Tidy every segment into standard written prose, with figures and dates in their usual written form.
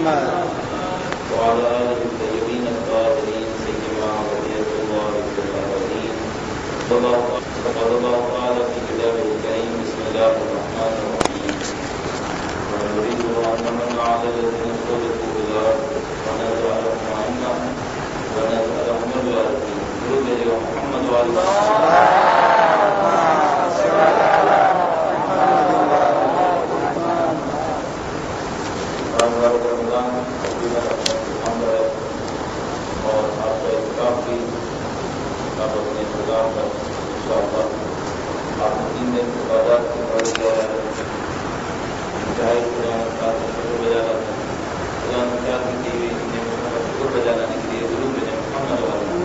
محمد وعلى آله الطيبين الطاهرين سيما ولية الله في الأرضين. قال الله تعالى في كتابه الكريم: بسم الله الرحمن الرحيم. ونريد أن نمن على الذين استضعفوا في الأرض ونجعلهم أئمة ونجعلهم الوارثين. درود يا محمد وعلى اور آپ کا احتکاب بھی آپ اپنے انتظام پر انشاءاللہ آپ 3 دن عبادات کی پڑھ گیا ہے. چاہے شکر بجانا قرآن کیا کی ہوئی شکر بجانے کے لیے ضرور بجائے محمد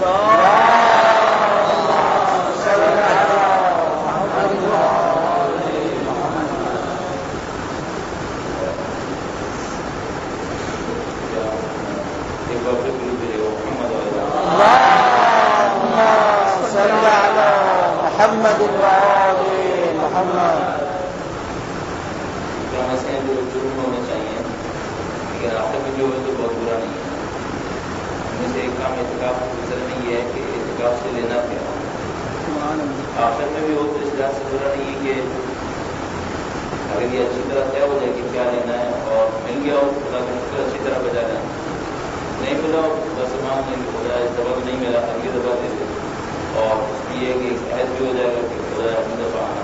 محمد محمد. سے جو جرم ہونے چاہیے لیکن آخر میں جو ہے تو بہت برا نہیں ہے. ان میں سے ایک کام احتکاب کے سلسلے میں یہ ہے کہ احتکاب سے لینا کیا آخر میں بھی ہو تو اس لحاظ سے برا نہیں ہے کہ اگر یہ اچھی طرح طے ہو جائے کہ کیا لینا ہے اور مل گیا ہو تو خدا کا شکر اچھی طرح بجا جائے. نہیں ملا ہو بس مان لیں کہ خدا اس دفعہ نہیں ملا اگلی دفعہ دے دے اور اس میں یہ کہ عہد بھی ہو جائے گا کہ خدا اپنی دفعہ آنا.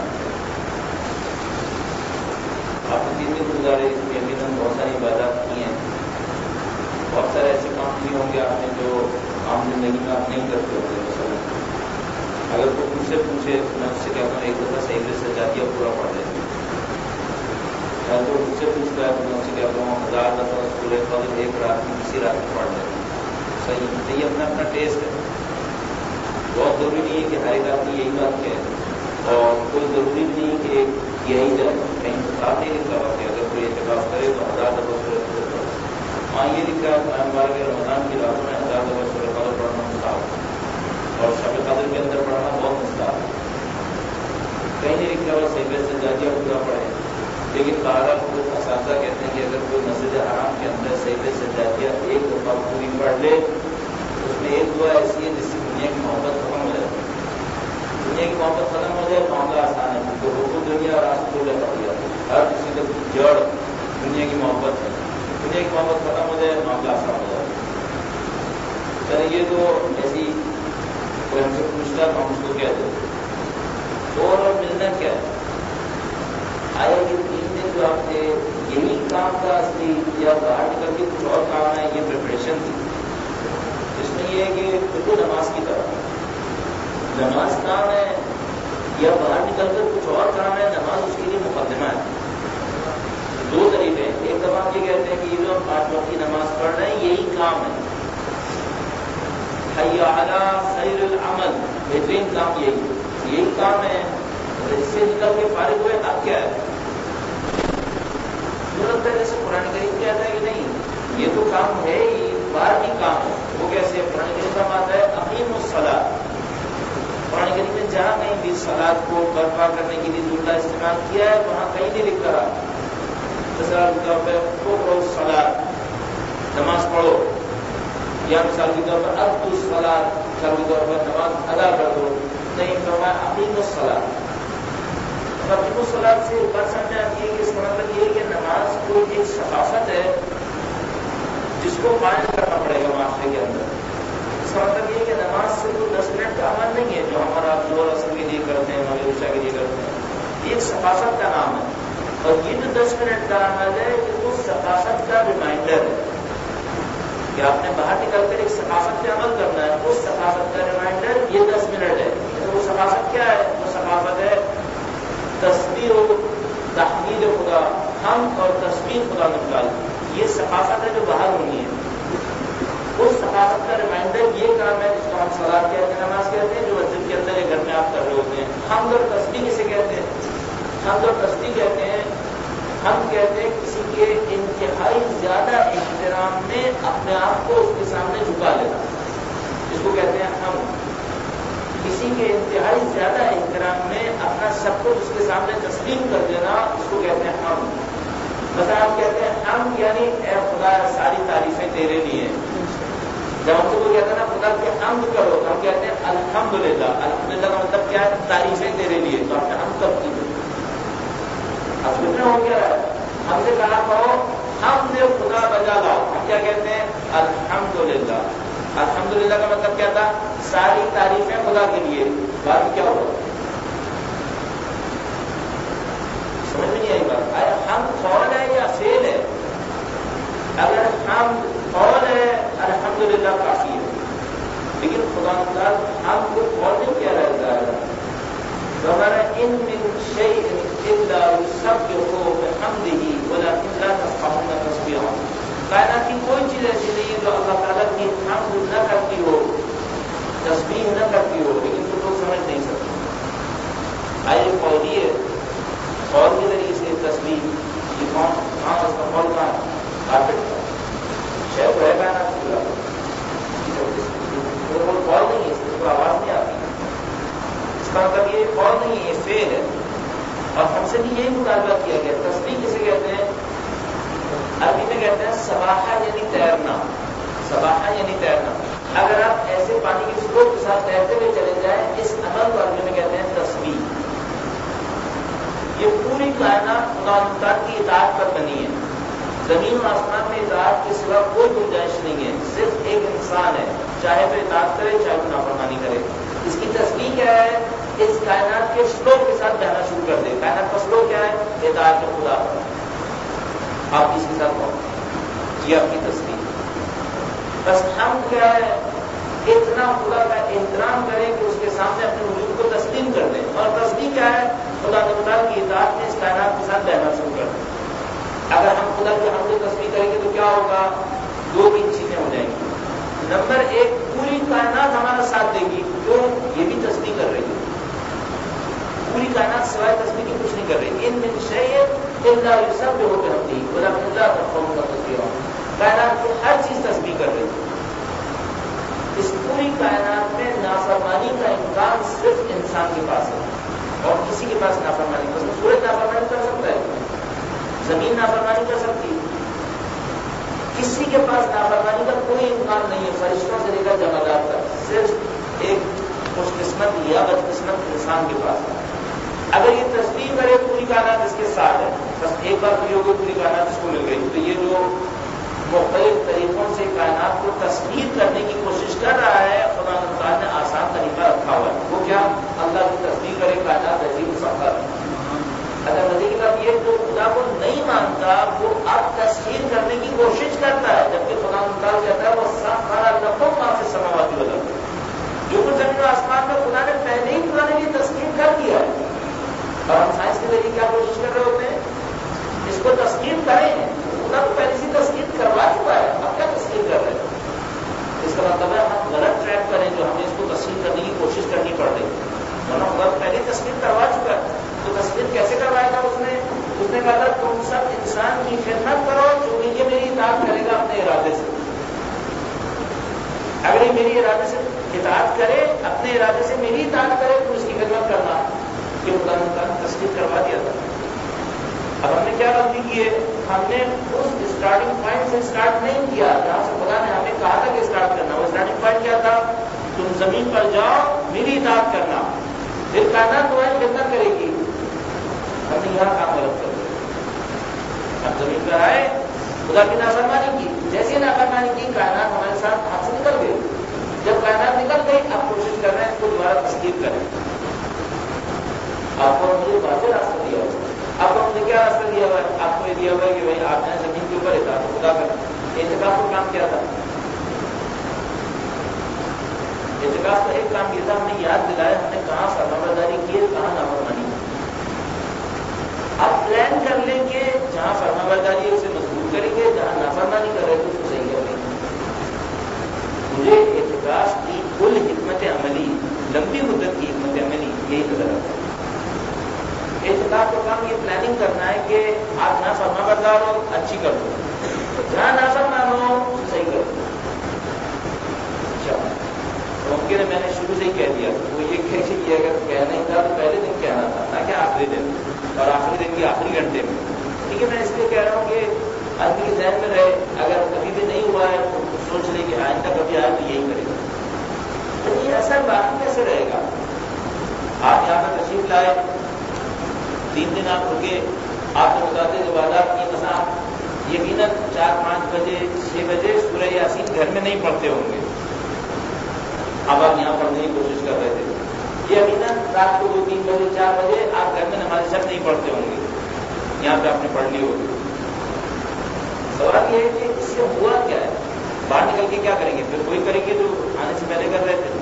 آپ نے 3 دن گزارے اس میں یقیناً بہت ساری عبادات کی ہیں. بہت سارے ایسے کام نہیں ہوں گے آپ نے جو عام زندگی میں آپ نہیں کرتے ہوتے. مثلا اگر کوئی مجھ سے پوچھے میں اس سے کہتا ہوں ایک دفعہ صحیح سے سجادیہ پورا پڑھ لیں. یا تو مجھ سے پوچھتا ہے تو میں اس سے کہتا ہوں 1000 دفعہ سورہ قدر ایک رات میں کسی رات میں پڑھ لیں. صحیح یہ اپنا اپنا ٹیسٹ ہے. بہت ضروری نہیں ہے کہ ہر ایک آدمی یہی بات کہے اور کوئی ضروری نہیں ہے کہ یہی جائے. کہیں کتاب نہیں لکھا ہوا کہ اگر کوئی احتکاب کرے تو 1000 دفعہ سورہ قدر پڑھے. ہاں یہ لکھا ہے ہمارے رمضان کی راتوں میں 1000 دفعہ سورہ قدر پڑھنا مستحب اور شب قدر کے اندر پڑھنا بہت مستحب. کہیں نہیں لکھا ہوا صحیح سے جاجیہ پورا پڑھے. لیکن بہرحال کو اساتذہ کہتے ہیں کہ اگر کوئی مسجد حرام کے اندر صحیح سے جاجیہ ایک دفعہ پوری پڑھ لے اس میں ایک دعا ایسی ہے جس سے دنیا کی محبت ختم ہو جائے. دنیا کی محبت ختم ہو جائے معاملہ آسان ہے کیونکہ حقوق دنیا اور آسمان پڑ گیا. ہر کسی کا جڑ دنیا کی محبت ہے. دنیا کی محبت ختم ہو جائے معاملہ آسان ہو جائے. چلے یہ تو ایسی کوئی ہم سے پوچھتا ہے ہم اس کو کہہ دیں اور ملنا کیا ہے. آیا کہ 3 دن جو آپ نے یہی کام کا اصلی یا باہر نکل کے کچھ اور کام ہے یہ پریپریشن تھی. اس میں یہ ہے کہ بالکل نماز کی طرح نماز کام ہے یا باہر نکل کر کچھ اور کام ہے. نماز اس کے لیے مقدمہ ہے. 2 طریقے ہیں. ایک دفعہ یہ کہتے ہیں کہ یہ جو ہم 5 وقت کی نماز پڑھ رہے ہیں یہی کام ہے. حی علی خیر العمل بہترین کام یہی کام ہے. اس سے نکل کے فارغ ہوئے اب کیا ہے ضرورت ہے. جیسے قرآن کریم کہتا ہے کہ نہیں یہ تو کام ہے ہی باہر بھی کام ہے. وہ کیسے قرآن کریم کا بات ہے اقیموا الصلاۃ. قرآن کریم میں جہاں کہیں بھی صلاۃ کو برپا کرنے کے لیے جملہ استعمال کیا ہے وہاں کہیں نہیں لکھ رہا مثال کے طور پر اقرؤوا الصلاۃ نماز پڑھو یا مثال کے طور پر اقیموا الصلاۃ مثال کے طور پر نماز ادا کر دو. نہیں فرمایا اقیموا الصلاۃ. اقیموا الصلاۃ سے بات سمجھ آتی ہے کہ اس کا مطلب یہ ہے کہ نماز کو ایک ثقافت ہے جس کو قائم کرنا پڑے گا معاشرے کے اندر. اس کا مطلب یہ ہے کہ نماز صرف 10 منٹ کا عمل نہیں ہے جو ہمارا ظہر اثر کے لیے کرتے ہیں مغرب عشاء کے لیے کرتے ہیں. یہ ایک ثقافت کا نام ہے اور یہ جو 10 منٹ کا عمل ہے یہ اس ثقافت کا ریمائنڈر ہے کہ آپ نے باہر نکل کر ایک ثقافت پہ عمل کرنا ہے. اس ثقافت کا ریمائنڈر یہ 10 منٹ ہے. وہ ثقافت کیا ہے؟ وہ ثقافت ہے تسبیح و تحمید خدا, حمد اور تسبیح خدا نکال. یہ ثقافت ہے جو باہر ہونی ہے. اس ثقافت کا ریمائنڈر یہ کام ہے جس کو ہم صلاۃ کہتے ہیں, نماز کہتے ہیں, جو مسجد کے اندر یا گھر میں آپ کر رہے ہوتے ہیں. حمد اور تسبیح کسے کہتے ہیں؟ حمد اور تسبیح کہتے ہیں ہم کہتے ہیں کسی کے انتہائی زیادہ احترام میں اپنے آپ کو اس کے سامنے جھکا لینا, اس کو کہتے ہیں ہم. کسی کے انتہائی زیادہ احترام میں اپنا سب کچھ اس کے سامنے تسلیم کر دینا, اس کو کہتے ہیں ہم. مثلا ہم کہتے ہیں ہم یعنی اے خدا سارے تیرے لیے. جب ہم سے کوئی کہتا ہے نا خدا کی حمد کرو تو ہم کہتے ہیں الحمدللہ. الحمدللہ کا مطلب کیا ہے؟ تعریفیں تیرے لیے. تو آپ نے حمد کب کی؟ اب کتنا ہو گیا ہے. ہم سے کہا کہو ہم نے خدا بجا لاؤ. ہم کیا کہتے ہیں؟ الحمدللہ. الحمدللہ کا مطلب کیا تھا؟ ساری تعریفیں خدا کے لیے. بات کیا ہو سمجھ میں نہیں آئی بات. آیا ہم قول ہے یا فعل ہے؟ اگر ہم قول ہے الحمدللہ کافی ہے. لیکن خدا تعالیٰ ہم کو قول نہیں کہہ رہا ہے. ہمارا ان من شیء الا یسبح بحمدہ ولکن لا تفقهون تسبیحہ. کائنات کی کوئی چیز ایسی نہیں ہے جو اللہ تعالیٰ کی حمد نہ کرتی ہو، تسبیح نہ کرتی ہو، لیکن تو لوگ سمجھ نہیں سکتے. آئے قولی ہے، قول کے ذریعے سے تسبیح یہ کون؟ ہاں اس کا قول کہاں ہے؟ کارپیٹ کا شیخ رہے گا نا پورا قول نہیں ہے. اس کو آواز نہیں آتی. اس کا مطلب یہ قول نہیں ہے، یہ فعل ہے. اور ہم سے بھی یہی مطالبہ کیا گیا. تسبیح کسے کہتے ہیں؟ عربی میں کہتے ہیں سباحہ یعنی تیرنا. سباحہ یعنی تیرنا. اگر آپ ایسے پانی کی فلو کے ساتھ تیرتے ہوئے چلے جائیں، اس عمل کو عربی میں کہتے ہیں تسبیح. یہ پوری کائنات خدا تعالیٰ کی اطاعت پر بنی ہے. زمین و آسمان میں اطاعت کے سوا کوئی گنجائش نہیں ہے. صرف ایک انسان ہے، چاہے تو اطاعت کرے چاہے تو نافرمانی کرے. اس کی تسبیح کیا ہے؟ اس کائنات کے فلو کے ساتھ بہنا شروع کر دے. کائنات کا فلو کیا ہے؟ اطاعت خدا. آپ اس کے ساتھ کون یہ آپ کی تسبیح. بس ہم کیا ہے؟ اتنا خدا کا احترام کریں کہ اس کے سامنے اپنے وجود کو تسلیم کر دیں. اور تسبیح کیا ہے؟ خدا تعالیٰ کی اطاعت میں اس کائنات کے ساتھ بہنا شروع کر دیں. اگر ہم خدا کی حمد و تسبیح کریں گے تو کیا ہوگا؟ دو تین چیزیں ہو جائیں گی. نمبر ایک، پوری کائنات ہمارا ساتھ دے گی. کیوں؟ یہ بھی تسبیح کر رہی ہے. پوری کائنات سوائے تسبیح کی کچھ نہیں کر رہی. ان من شیء الا یسبح بحمدہ ولکن لا تفقهون تسبیحہ. کائنات کی ہر چیز تسبیح کر رہی ہے. اس پوری کائنات میں نافرمانی کا امکان صرف انسان کے پاس ہے اور کسی کے پاس نافرمانی. بس سورج نافرمانی کر سکتا ہے، زمین نافرمانی کر سکتی ہے. کسی کے پاس نافرمانی کا کوئی امکان نہیں ہے، فرشتوں سے لے کر جمادات تک. صرف ایک خوش قسمت یا بد قسمت انسان کے پاس ہے. اگر یہ تسبیح کرے پوری کائنات اس کے ساتھ ہے. بس ایک بار تو یہ ہوگی پوری کائنات اس کو مل گئی. تو یہ جو مختلف طریقوں سے کائنات کو تسبیح کرنے کی کوشش کر رہا ہے، خدا تعالیٰ نے آسان طریقہ رکھا ہوا ہے. وہ کیا؟ اللہ کی تسبیح کرے کائنات عجیب مسخر. اگر نظر کی بات یہ جو خدا کو نہیں مانتا وہ اب تسخیر کرنے کی کوشش کرتا ہے، جبکہ خدا تعالیٰ کہتا ہے وہ سخر لکم ما فی السماوات والارض. جو کچھ زمین و آسمان میں خدا نے پہلے ہی پرانے کی تسخیر کر دیا ہے. اور ہم سائنس کے ذریعے کیا کوشش کر رہے ہوتے ہیں؟ اس کو تسخیر کریں. خدا تو پہلے سے تسخیر کروا چکا ہے، اب کیا تسخیر کر رہے ہیں؟ اس کا مطلب ہے ہم غلط ٹریک کریں جو ہمیں اس کو تسخیر کرنے کی کوشش کرنی پڑ رہی ہے. ورنہ خدا پہلے تسخیر کروا چکا ہے. تو تسخیر کیسے کروائے گا؟ اس نے کہا تھا تم سب انسان کی خدمت کرو جو یہ میری اطاعت کرے گا اپنے ارادے سے. اگر یہ میری ارادے سے اطاعت کرے، اپنے ارادے سے میری اطاعت کرے تو اس کی خدمت کرنا. یہ خدا نے تسخیر کروا دیا تھا. اب ہم نے کیا غلطی کی ہے؟ ہم نے اس اسٹارٹنگ پوائنٹ سے اسٹارٹ نہیں کیا جہاں سے خدا نے ہمیں کہا تھا کہ اسٹارٹ کرنا. وہ اسٹارٹنگ پوائنٹ کیا تھا؟ تم زمین پر جاؤ، میری اطاعت کرنا، پھر کائنات تمہاری خدمت کرے گی. ہم نے یہاں کام غلط کر دیا. ہم زمین پر آئے، خدا کی نافرمانی کی. جیسے نافرمانی کی، کائنات ہمارے ساتھ ہاتھ سے نکل گئی. جب کائنات نکل گئی، اب کوشش کر رہے ہیں اس کو دوبارہ تسخیر کریں. آپ کو مجھے واضح راستہ دیا ہوا. آپ کو ہم نے کیا راستہ دیا ہوا ہے؟ آپ کو یہ دیا ہوا ہے کہ بھائی آپ نے زمین کے اوپر اطاعت خدا کر. اعتکاف کو کام کیا تھا؟ اعتکاف کا ایک کام یہ تھا، ہم نے یاد دلایا ہم نے کہاں فرمانبرداری کی ہے، کہاں نافرمانی کی. آپ پلان کر لیں کہ جہاں فرمانبرداری ہے اسے مضبوط کریں گے، جہاں نافرمانی کر رہے تھے اس کو صحیح کر لیں گے. مجھے اعتکاف کی کل حکمت عملی، لمبی مدت کی حکمت عملی یہی نظر آتا ہے. اعتکاف کا کام یہ پلاننگ کرنا ہے کہ آپ جہاں فرمانبردار ہو اچھی کر دو، جہاں نافرمان ہو صحیح کر دو. ممکن ہے میں نے شروع سے ہی کہہ دیا، وہ یہ کہ اگر کہنا ہی تھا تو پہلے دن کہنا تھا نہ کہ آخری دن، اور آخری دن کے آخری گھنٹے میں. ٹھیک ہے، میں اس لیے کہہ رہا ہوں کہ آدمی کے ذہن میں رہے، اگر کبھی بھی نہیں ہوا ہے تو سوچ لیں کہ آئندہ کبھی آئے تو یہی کرے گا. تو یہ اثر باقی کیسے رہے گا؟ آپ یہاں پر تشریف لائے، 3 دن آپ رکے، آپ نے متعدد عبادات کی، مثلا یقیناً 4-5 بجے 6 بجے سورہ یاسین گھر میں نہیں پڑھتے ہوں گے. اب آپ یہاں پڑھنے کی کوشش کر رہے تھے، یقیناً رات کو 2-3 بجے 4 بجے آپ گھر میں نماز شب نہیں پڑھتے ہوں گے، یہاں پہ آپ نے پڑھ لی ہوگی. سوال یہ ہے کہ اس سے ہوا کیا ہے؟ باہر نکل کے کیا کریں گے؟ پھر وہی کریں گے جو آنے سے پہلے کر رہے تھے.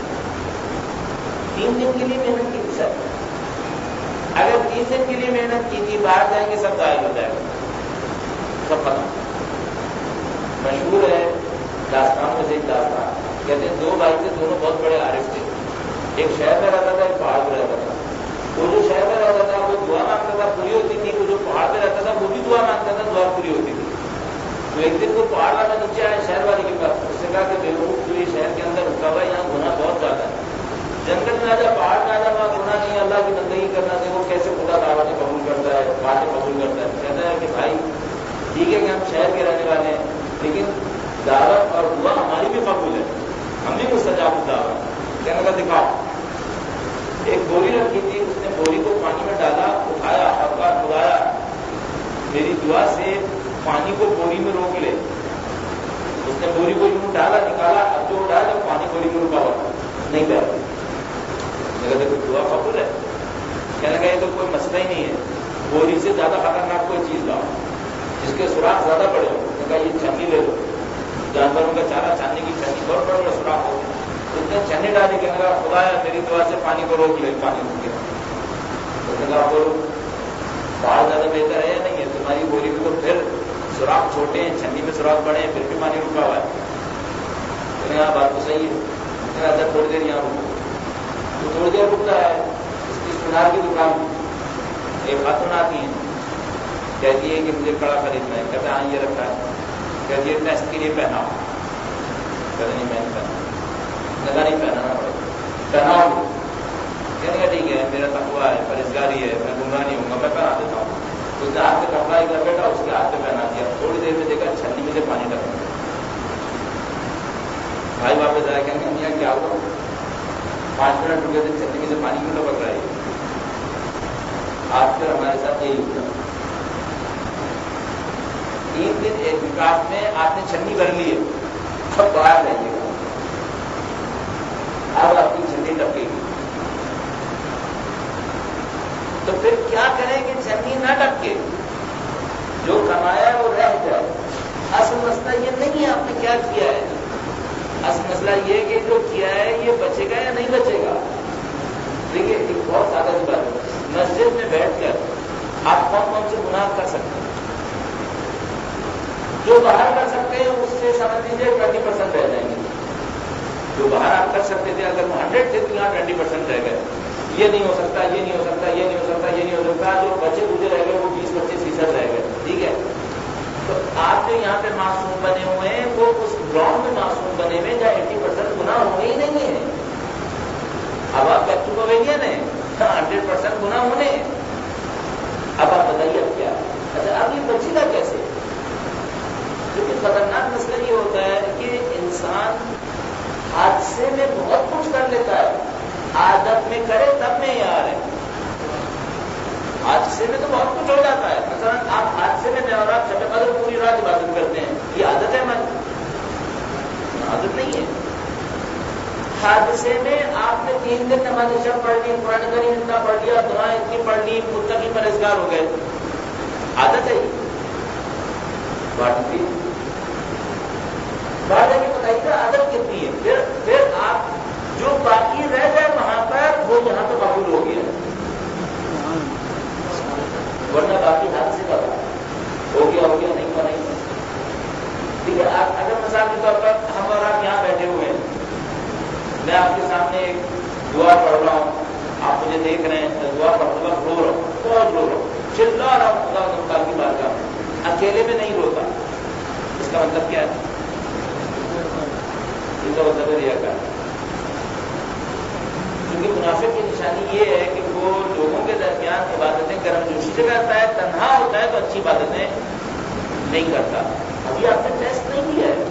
3 دن کے لیے محنت کی تھی سر، اگر 3 دن کے لیے محنت کی تھی، باہر جائیں گے سب ضائع ہو جائے گا، سب ختم. مشہور ہے داستان میں سے ایک داستان، کہتے ہیں 2 بھائی تھے، دونوں بہت بڑے عارف تھے. ایک شہر میں رہتا تھا، ایک پہاڑ پہ رہتا تھا. وہ جو شہر میں رہتا تھا وہ دعا مانگتا تھا، پوری ہوتی تھی. وہ جو پہاڑ پہ رہتا تھا وہ بھی دعا مانگتا تھا، دعا پوری ہوتی تھی. تو ایک دن وہ پہاڑ والا نیچے آیا شہر والے کے پاس، اس سے کہا کہ بیوقوف تو یہ شہر کے اندر رکا ہوا ہے، یہاں گناہ بہت زیادہ ہے. جنگل میں آ جا، پہاڑ میں آ جا، وہاں گناہ نہیں، اللہ کی بندگی کرنا تھے. وہ کیسے خدا دعوتیں قبول کرتا ہے، باتیں قبول کرتا ہے. کہتا ہے کہ بھائی ٹھیک ہے کہ ہم شہر کے رہنے والے ہیں، لیکن دعوت اور دعا ہماری بھی قبول ہے، ہم بھی مستجاب دعوت. کہنے کا دکھاؤ. ایک بوری رکھی تھی، اس نے بوری کو پانی میں ڈالا، اٹھایا، ابا خدایا میری دعا سے پانی کو بوری میں روک لے. اس نے بوری کو یوں ڈالا، نکالا، اب جو اٹھایا تو پانی بوری میں رکا ہوا نہیں بہ رہا. دیکھو دعا قبول ہے. کہنے کا یہ تو کوئی مسئلہ ہی نہیں ہے، بوری سے زیادہ خطرناک کوئی چیز لاؤ جس کے سوراخ زیادہ بڑے ہو. کہا یہ چھنی لے لو، جانوروں کا چارہ چھاننے کی چھنی بہت بڑا سوراخ ہو. اس نے چھنی ڈالی، کہنے لگا خدایا میری دعا سے پانی کو روک لے، پانی رک گیا. اس نے کہا بولو پہاڑ زیادہ بہتر ہے یا نہیں ہے؟ تمہاری بوری میں تو پھر سوراخ چھوٹے ہیں، چھنی میں سوراخ بڑے ہیں، پھر بھی پانی رکا ہوا ہے. اس نے کہا بات تو صحیح ہے. اس نے کہا تھوڑی دیر یہاں رکو. تو تھوڑی دیر رکتا ہے. اس کی سنار کی دکان، ایک خاتون آتی ہیں، کہتی ہے کہ مجھے کڑا خریدنا ہے. کہتا ہے ہاں یہ رکھا ہے. کہتی ہے ٹیسٹ کے لیے پہنا. کہتے نہیں میں نہیں پہنا. لگا نہیں پہنانا پڑے گا، پہناؤ. کہنے کا ٹھیک ہے میرا تقویٰ ہے، پرہیزگاری ہے، میں گمراہ نہیں ہوں گا، میں پہنا دیتا ہوں. اس نے ہاتھ میں کپڑا ایک لپیٹا، اس کے ہاتھ میں پہنا دیا. تھوڑی دیر میں دیکھا چھنی میں سے پانی ڈال. بھائی واپس آیا، کہنے کا کیا ہوا؟ 5 منٹ رکے تھے، چھنی میں سے پانی کیوں ٹپک رہا ہے؟ آج کل ہمارے ساتھ یہی ہوتا ہے. 3 دن اعتکاف میں آپ نے چھنی بھر لی ہے، اب باہر رہیے گا، اب آپ کی چھنی ٹپکے گی. تو پھر کیا کریں کہ چھنی نہ ٹپکے، جو کمایا ہے وہ رہ جائے. اصل مسئلہ یہ نہیں ہے آپ نے کیا کیا ہے، اصل مسئلہ یہ کہ جو کیا ہے یہ بچے گا یا نہیں بچے گا. دیکھیے ایک بہت سادہ سی بات ہے، مسجد میں بیٹھ کر آپ کون کون سے گناہ کر سکتے ہیں؟ جو باہر کر سکتے ہیں اس سے سمجھ لیجیے 20% رہ جائیں گے. جو باہر آپ کر سکتے تھے اگر وہ 100 تھے تو یہاں 20% رہ گئے. یہ نہیں ہو سکتا، یہ نہیں ہو سکتا، یہ نہیں ہو سکتا، یہ نہیں ہو سکتا. جو بچے بوجھے رہ گئے وہ 20-25% رہ گئے. ٹھیک ہے، تو آپ جو یہاں پہ معصوم بنے ہوئے ہیں وہ اس گراؤنڈ میں معصوم بنے ہوئے جہاں 80% گناہ ہوئے ہی نہیں ہیں. اب آپ بیک ٹو پویلین ہیں، 100% گناہ ہونے. اب آپ بتائیے اب کیا؟ اچھا اب یہ بچے گا کیسے؟ کیونکہ خطرناک مسئلہ یہ ہوتا ہے کہ انسان حادثے میں بہت کچھ کر لیتا ہے، عادت میں کرے تب میں یار ہے. حادثے میں تو بہت کچھ ہو جاتا ہے. مثلا آپ حادثے میں اور آپ شب قدر پوری رات عبادت کرتے ہیں، یہ عادت ہے ہماری؟ عادت نہیں ہے. حادثے میں آپ نے 3 دن نماز شب پڑھ لی، قرآن کریم اتنا پڑھ لیا، دعائیں اتنی پڑھ لی، متقی پرہیزگار ہو گئے، عادت ہے. بات ہے کہ بتائیے گا عادت کتنی ہے. پھر آپ جو باقی رہ گئے وہاں پر وہ یہاں تو قبول ہو گیا، ورنہ باقی حادثے کا ہو گیا نہیں ہوا نہیں. ٹھیک ہے، اگر مثال کے طور پر ہم اور آپ یہاں بیٹھے ہوئے ہیں، میں آپ کے سامنے ایک دعا پڑھ رہا ہوں، آپ مجھے دیکھ رہے ہیں، دعا پڑھنے کا رو رہا ہوں، بہت رو رہا ہوں، چلا رہا ہوں خدا مختار کی بارگاہ میں. اکیلے میں نہیں روتا. اس کا مطلب کیا ہے؟ اس کا مطلب ہے ریاکار. کیونکہ منافق کی نشانی یہ ہے کہ وہ لوگوں کے درمیان عبادتیں گرم جوشی سے کرتا ہے، تنہا ہوتا ہے تو اچھی عبادتیں نہیں کرتا. ابھی آپ نے ٹیسٹ نہیں کیا ہے،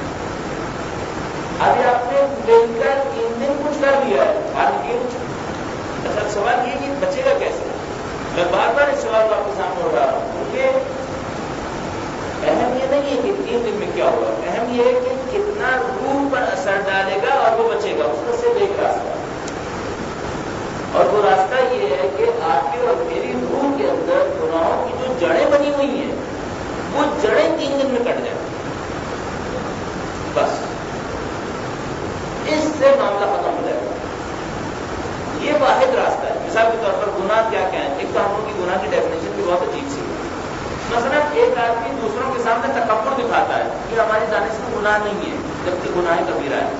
ابھی آپ نے مل کر انجن کچھ کر لیا ہے، آگے اچھا سوال یہ کہ بچے گا کیسے؟ میں بار بار اس سوال کو آپ کے سامنے اٹھا رہا ہوں کیونکہ اہم یہ نہیں ہے کہ 3 دن میں کیا ہوگا، اہم یہ ہے کہ کتنا روح پر اثر ڈالے گا اور وہ بچے گا، اس کا صرف ایک راستہ، اور وہ راستہ یہ ہے کہ آپ کی اور میری روح کے اندر گناہوں کی جو جڑیں بنی ہوئی ہیں وہ جڑیں 3 دن میں کٹ جائیں، بس اس سے معاملہ ختم ہو جائے گا۔ یہ واحد راستہ ہے۔ مثال کے طور پر گناہ کیا کیا ہے؟ ایک تو ہم لوگوں کی گناہ کی ڈیفینیشن بھی بہت عجیب سی ہے۔ مثلا ایک آدمی دوسروں کے سامنے تکبر دکھاتا ہے کہ ہماری دانش میں گناہ نہیں ہے جبکہ گناہ کبیرہ ہے۔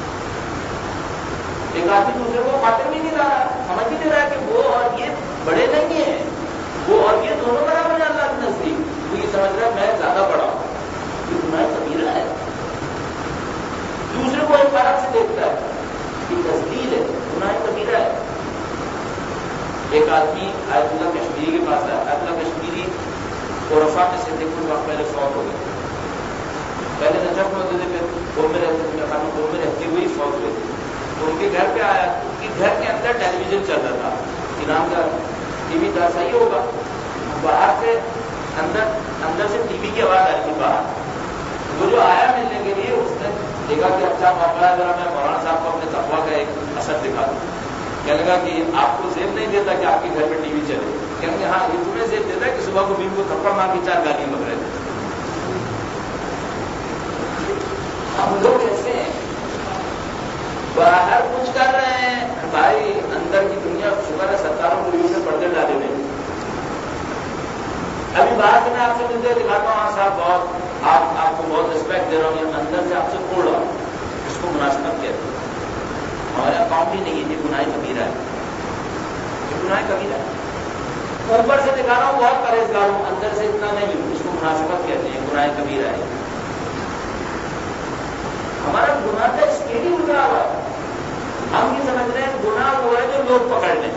ایک آدمی دوسرے کو خاطر بھی نہیں رہا، سمجھ بھی نہیں رہا کہ وہ اور یہ بڑے نہیں ہیں، وہ اور یہ دونوں برابر ہیں اللہ کے نزدیک، وہ یہ سمجھ رہا ہے میں زیادہ بڑا ہوں، یہ گناہ کبیرہ ہے۔ دوسرے کو ایک فرق سے دیکھتا ہے، یہ تسلیل ہے، گناہ کبیرہ ہے۔ ایک آدمی آیت اللہ کشمیری کے پاس ہے، آیت اللہ کشمیری عرفا میں سے کچھ وقت پہلے فوت ہو گئے، پہلے نجف میں ہوتے تھے، پھر گھر میں رہتے ہوئے فوت ہوئے تھے، تو ان کے گھر پہ آیا، ان کے گھر کے اندر ٹیلی ویژن چل رہا تھا، انعام کا ٹی وی تھا، صحیح ہوگا، باہر سے اندر سے ٹی وی کی آواز آئی تھی باہر، وہ جو آیا ملنے کے لیے اس نے دیکھا کہ اچھا موقع ہے، ذرا میں مولانا صاحب کو اپنے تقویٰ کا ایک اثر دکھا دوں۔ کہنے لگا کہ آپ کو زیب نہیں دیتا کہ آپ کے گھر میں ٹی وی چلے؟ کہیں گے ہاں یہ تمہیں زیب دیتا ہے کہ صبح کو بیوی کو تھپڑ مار کے 4 گالیاں بک رہے تھے۔ ہم لوگ ایسے ہیں، باہر کچھ کر رہے ہیں، بھائی اندر کی دنیا شکر ہے 17 ملکوں سے پردے ڈالے ہوئے۔ ابھی باہر سے میں آپ سے ملتے دکھاتا ہوں، ہاں صاحب بہت آپ کو بہت رسپیکٹ دے رہا ہوں، یہ اندر سے آپ سے بول رہا ہوں، اس کو مناسبت کہتے ہیں۔ ہمارے اکاؤنٹ ہی نہیں ہے، یہ گناہ کبیرہ ہے، یہ گناہ کبیرہ ہے۔ اوپر سے دکھا رہا ہوں بہت پرہیزگار ہوں، اندر سے اتنا نہیں ہوں، اس کو مناسبت کہتے ہیں، گناہ کبیرہ ہے۔ ہمارا گناہ کا اسکیل ہی اٹھا ہوا ہے، ہم یہ سمجھ رہے ہیں گناہ وہ ہے جو لوگ پکڑ لیں،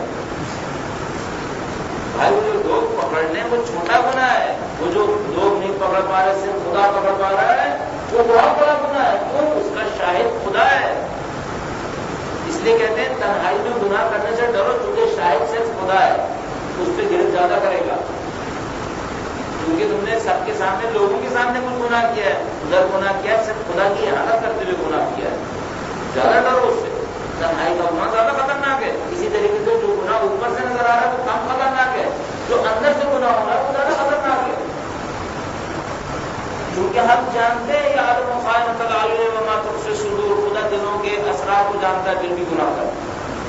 بھائی وہ جو لوگ پکڑ لیں وہ چھوٹا گناہ ہے، وہ جو لوگ نہیں پکڑ پا رہے صرف خدا پکڑ پا رہا ہے وہ بہت بڑا گناہ ہے، وہ اس کا شاہد خدا ہے۔ اس لیے کہتے ہیں تنہائی میں گناہ کرنے سے ڈرو، چونکہ شاہد صرف خدا ہے، اس پہ گرفت زیادہ کرے گا، کیونکہ تم نے سب کے سامنے لوگوں کے سامنے کچھ گناہ کیا ہے، ادھر گناہ کیا ہے، صرف خدا کی احاطہ کرتے ہوئے گناہ کیا ہے، زیادہ ڈرو اس سے۔ تنہائی کا گناہ زیادہ خطرناک ہے، اسی طریقے سے جو گناہ اوپر سے نظر آ رہا ہے وہ کم خطرناک ہے، جو اندر سے گناہ ہو رہا ہے وہ زیادہ خطرناک ہے، کیونکہ ہم جانتے ہیں یا عالم خائنۃ الاعین وما تخفی الصدور، خدا دلوں کے اسرار کو جانتا ہے، پھر بھی گناہ کرتا ہے۔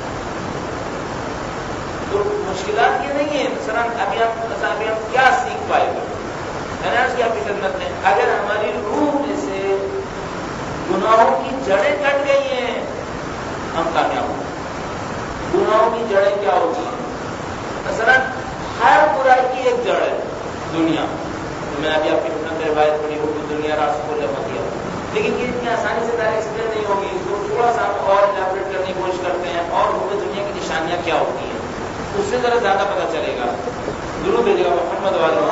تو مشکلات یہ نہیں ہے، مثلا ابھی ہم کیا سیکھ پائے گا؟ میں نے عرض کیا اپنی خدمت میں، اگر ہماری روح میں سے گناہوں کی جڑیں کٹ گئی ہیں ہم کامیاب ہوں۔ گناہوں کی جڑیں کیا ہوتی ہیں؟ مثلا ہر برائی کی ایک جڑ ہے دنیا، میں نے ابھی آپ کی خدمت میں روایت پڑھی ہوگی دنیا راست کو لمحہ دیا، لیکن یہ اتنی آسانی سے دائرہ ایکسپلین نہیں ہوگی، اس کو تھوڑا سا ہم اور الیبوریٹ کرنے کی کوشش کرتے ہیں، اور وہ دنیا کی نشانیاں کیا ہوتی ہیں اس سے ذرا زیادہ پتہ چلے گا۔ ضرور بھیجے گا محمد والے۔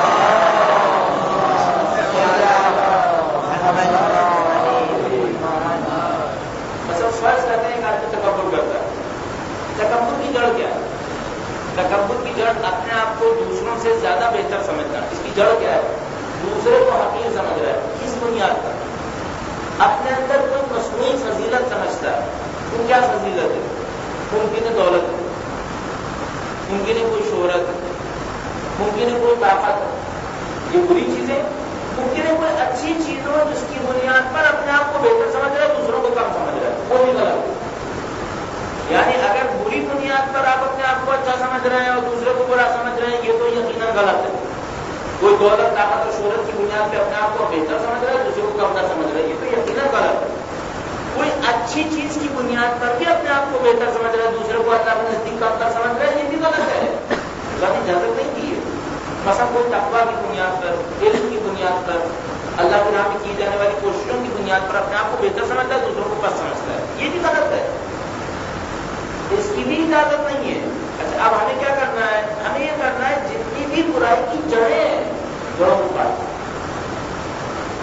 مثلا فرض کرتے ہیں ایک آدمی تکبر کرتا ہے، تکبر کی جڑ کیا ہے؟ تکبر کی جڑ اپنے آپ کو دوسروں سے زیادہ بہتر سمجھنا، اس کی جڑ کیا ہے؟ دوسرے کو حقیر سمجھ رہا ہے، کس بنیاد پر؟ اپنے اندر کوئی مصنوعی فضیلت سمجھتا ہے، تو کیا فضیلت ہے؟ ممکن ہے دولت ہے، ممکن ہے کوئی شہرت ہے، ممکن ہے کوئی طاقت، یہ بری چیزیں، ممکن ہے کوئی اچھی چیز ہو جس کی بنیاد پر اپنے آپ کو بہتر سمجھ رہا ہے، دوسروں کو کم سمجھ رہا ہے، وہ بھی غلط ہے۔ یعنی اگر بری بنیاد پر آپ اپنے آپ کو اچھا سمجھ رہے ہیں اور دوسرے کو برا سمجھ رہے ہیں، یہ تو یقیناً غلط ہے۔ کوئی دولت طاقت اور شہرت کی بنیاد پہ اپنے آپ کو بہتر سمجھ رہا ہے، دوسرے کو کم نہ سمجھ رہا ہے، یہ تو یقیناً غلط ہے۔ کوئی اچھی چیز کی بنیاد پر بھی اپنے آپ کو بہتر سمجھ رہا ہے، دوسرے کو اللہ کے نزدیک کم تر سمجھ رہا ہے، یہ بھی غلط ہے، اللہ نے اجازت نہیں دی ہے۔ مثلا کوئی تقویٰ کی بنیاد پر، علم کی بنیاد پر، اللہ کے راہ میں کی جانے والی کوششوں کی بنیاد پر اپنے آپ کو بہتر سمجھتا ہے، دوسروں کو پس سمجھتا ہے، یہ بھی غلط ہے، اس کی بھی اجازت نہیں ہے۔ اچھا اب ہمیں کیا کرنا ہے؟ ہمیں یہ کرنا ہے جتنی بھی برائی کی جڑیں ہیں جڑوں کو کاٹنا،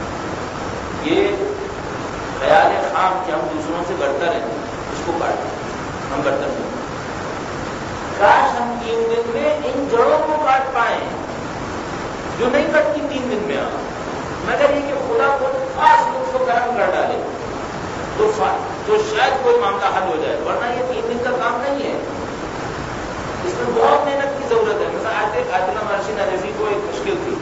یہ خیال خام کہ ہم دوسروں سے برتر ہیں، اس کو کاٹیں، ہم برتر نہیں۔ کاش ہم 3 دن میں ان جڑوں کو کاٹ پائیں جو نہیں کٹتی 3 دن میں مگر یہ کہ خدا کو خاص لوگ کو گرم کر ڈالے تو شاید کوئی معاملہ حل ہو جائے، ورنہ یہ 3 دن کا کام نہیں ہے، اس میں بہت محنت کی ضرورت ہے۔ مثلا آج ایک عادلہ مرشد نظری کو ایک مشکل تھی،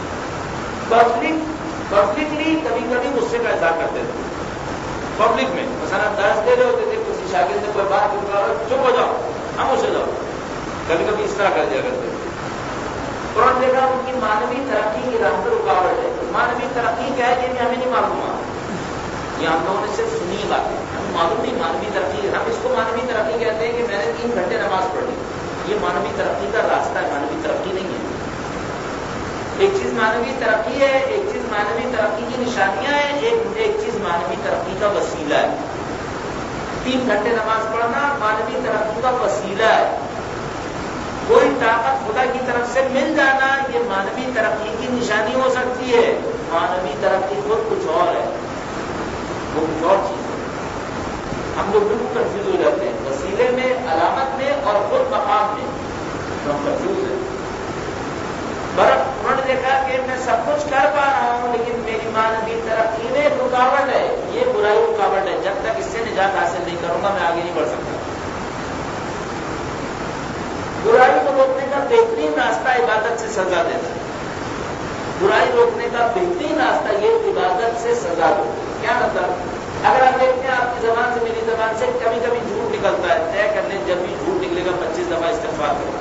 پبلکلی کبھی کبھی غصے کا اظہار کرتے تھے پبلک میں، مثلا درس دے رہے ہوتے تھے، کسی شاگرد سے کوئی بات چپ ہو جاؤ، خاموش ہو جاؤ، کبھی کبھی اس طرح کر دیا کرتے تھے۔ قرآن دیکھا ان کی مانوی ترقی کی راہ پر رکاوٹ ہے۔ مانوی ترقی کیا ہے یہ بھی ہمیں نہیں معلوم ہے، یہ ہم لوگوں نے صرف سنی بات ہے، ہمیں معلوم نہیں مانوی ترقی، ہم اس کو مانوی ترقی کہتے ہیں کہ میں نے 3 گھنٹے نماز پڑھ لی، یہ مانوی ترقی کا راستہ ہے، مانوی ترقی نہیں ہے۔ ایک چیز مانوی ترقی ہے، ایک چیز مانوی ترقی کی نشانیاں ہیں، ایک چیز مانوی ترقی کا وسیلہ ہے۔ 3 گھنٹے نماز پڑھنا مانوی ترقی کا وسیلہ ہے، کوئی طاقت خدا کی طرف سے مل جانا یہ مانوی ترقی کی نشانی ہو سکتی ہے، مانوی ترقی خود کچھ اور ہے، وہ کچھ اور چیز ہے۔ ہم لوگ بالکل کنفیوز ہو جاتے ہیں وسیلے میں، علامت میں اور خود مقام میں، ہم کنفیوز ہیں۔ انہوں نے دیکھا کہ میں سب کچھ کر پا رہا ہوں لیکن میری مانوی ترقی میں رکاوٹ ہے، یہ برائی رکاوٹ ہے، جب تک اس سے نجات حاصل نہیں کروں گا میں آگے نہیں بڑھ سکتا۔ برائی کو روکنے کا بہترین راستہ عبادت سے سزا دینا ہے، برائی روکنے کا بہترین راستہ یہ عبادت سے سزا دو۔ کیا مطلب؟ اگر آپ دیکھتے ہیں آپ کی زبان سے میری زبان سے کبھی کبھی جھوٹ نکلتا ہے، طے کر لیں جب بھی جھوٹ نکلے گا 25 دفعہ استغفار کرو،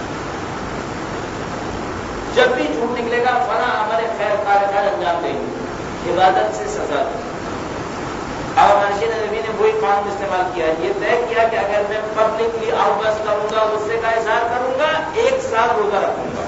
جب بھی جھوٹ نکلے گا فلاں ہمارے خیر کار انجام دیں گے، عبادت سے سزا دیں۔ اب مرشد نبی نے وہی قانون استعمال کیا، یہ طے کیا کہ اگر میں پبلکلی آؤٹ بس کروں گا، غصے کا اظہار کروں گا، 1 سال روزہ رکھوں گا،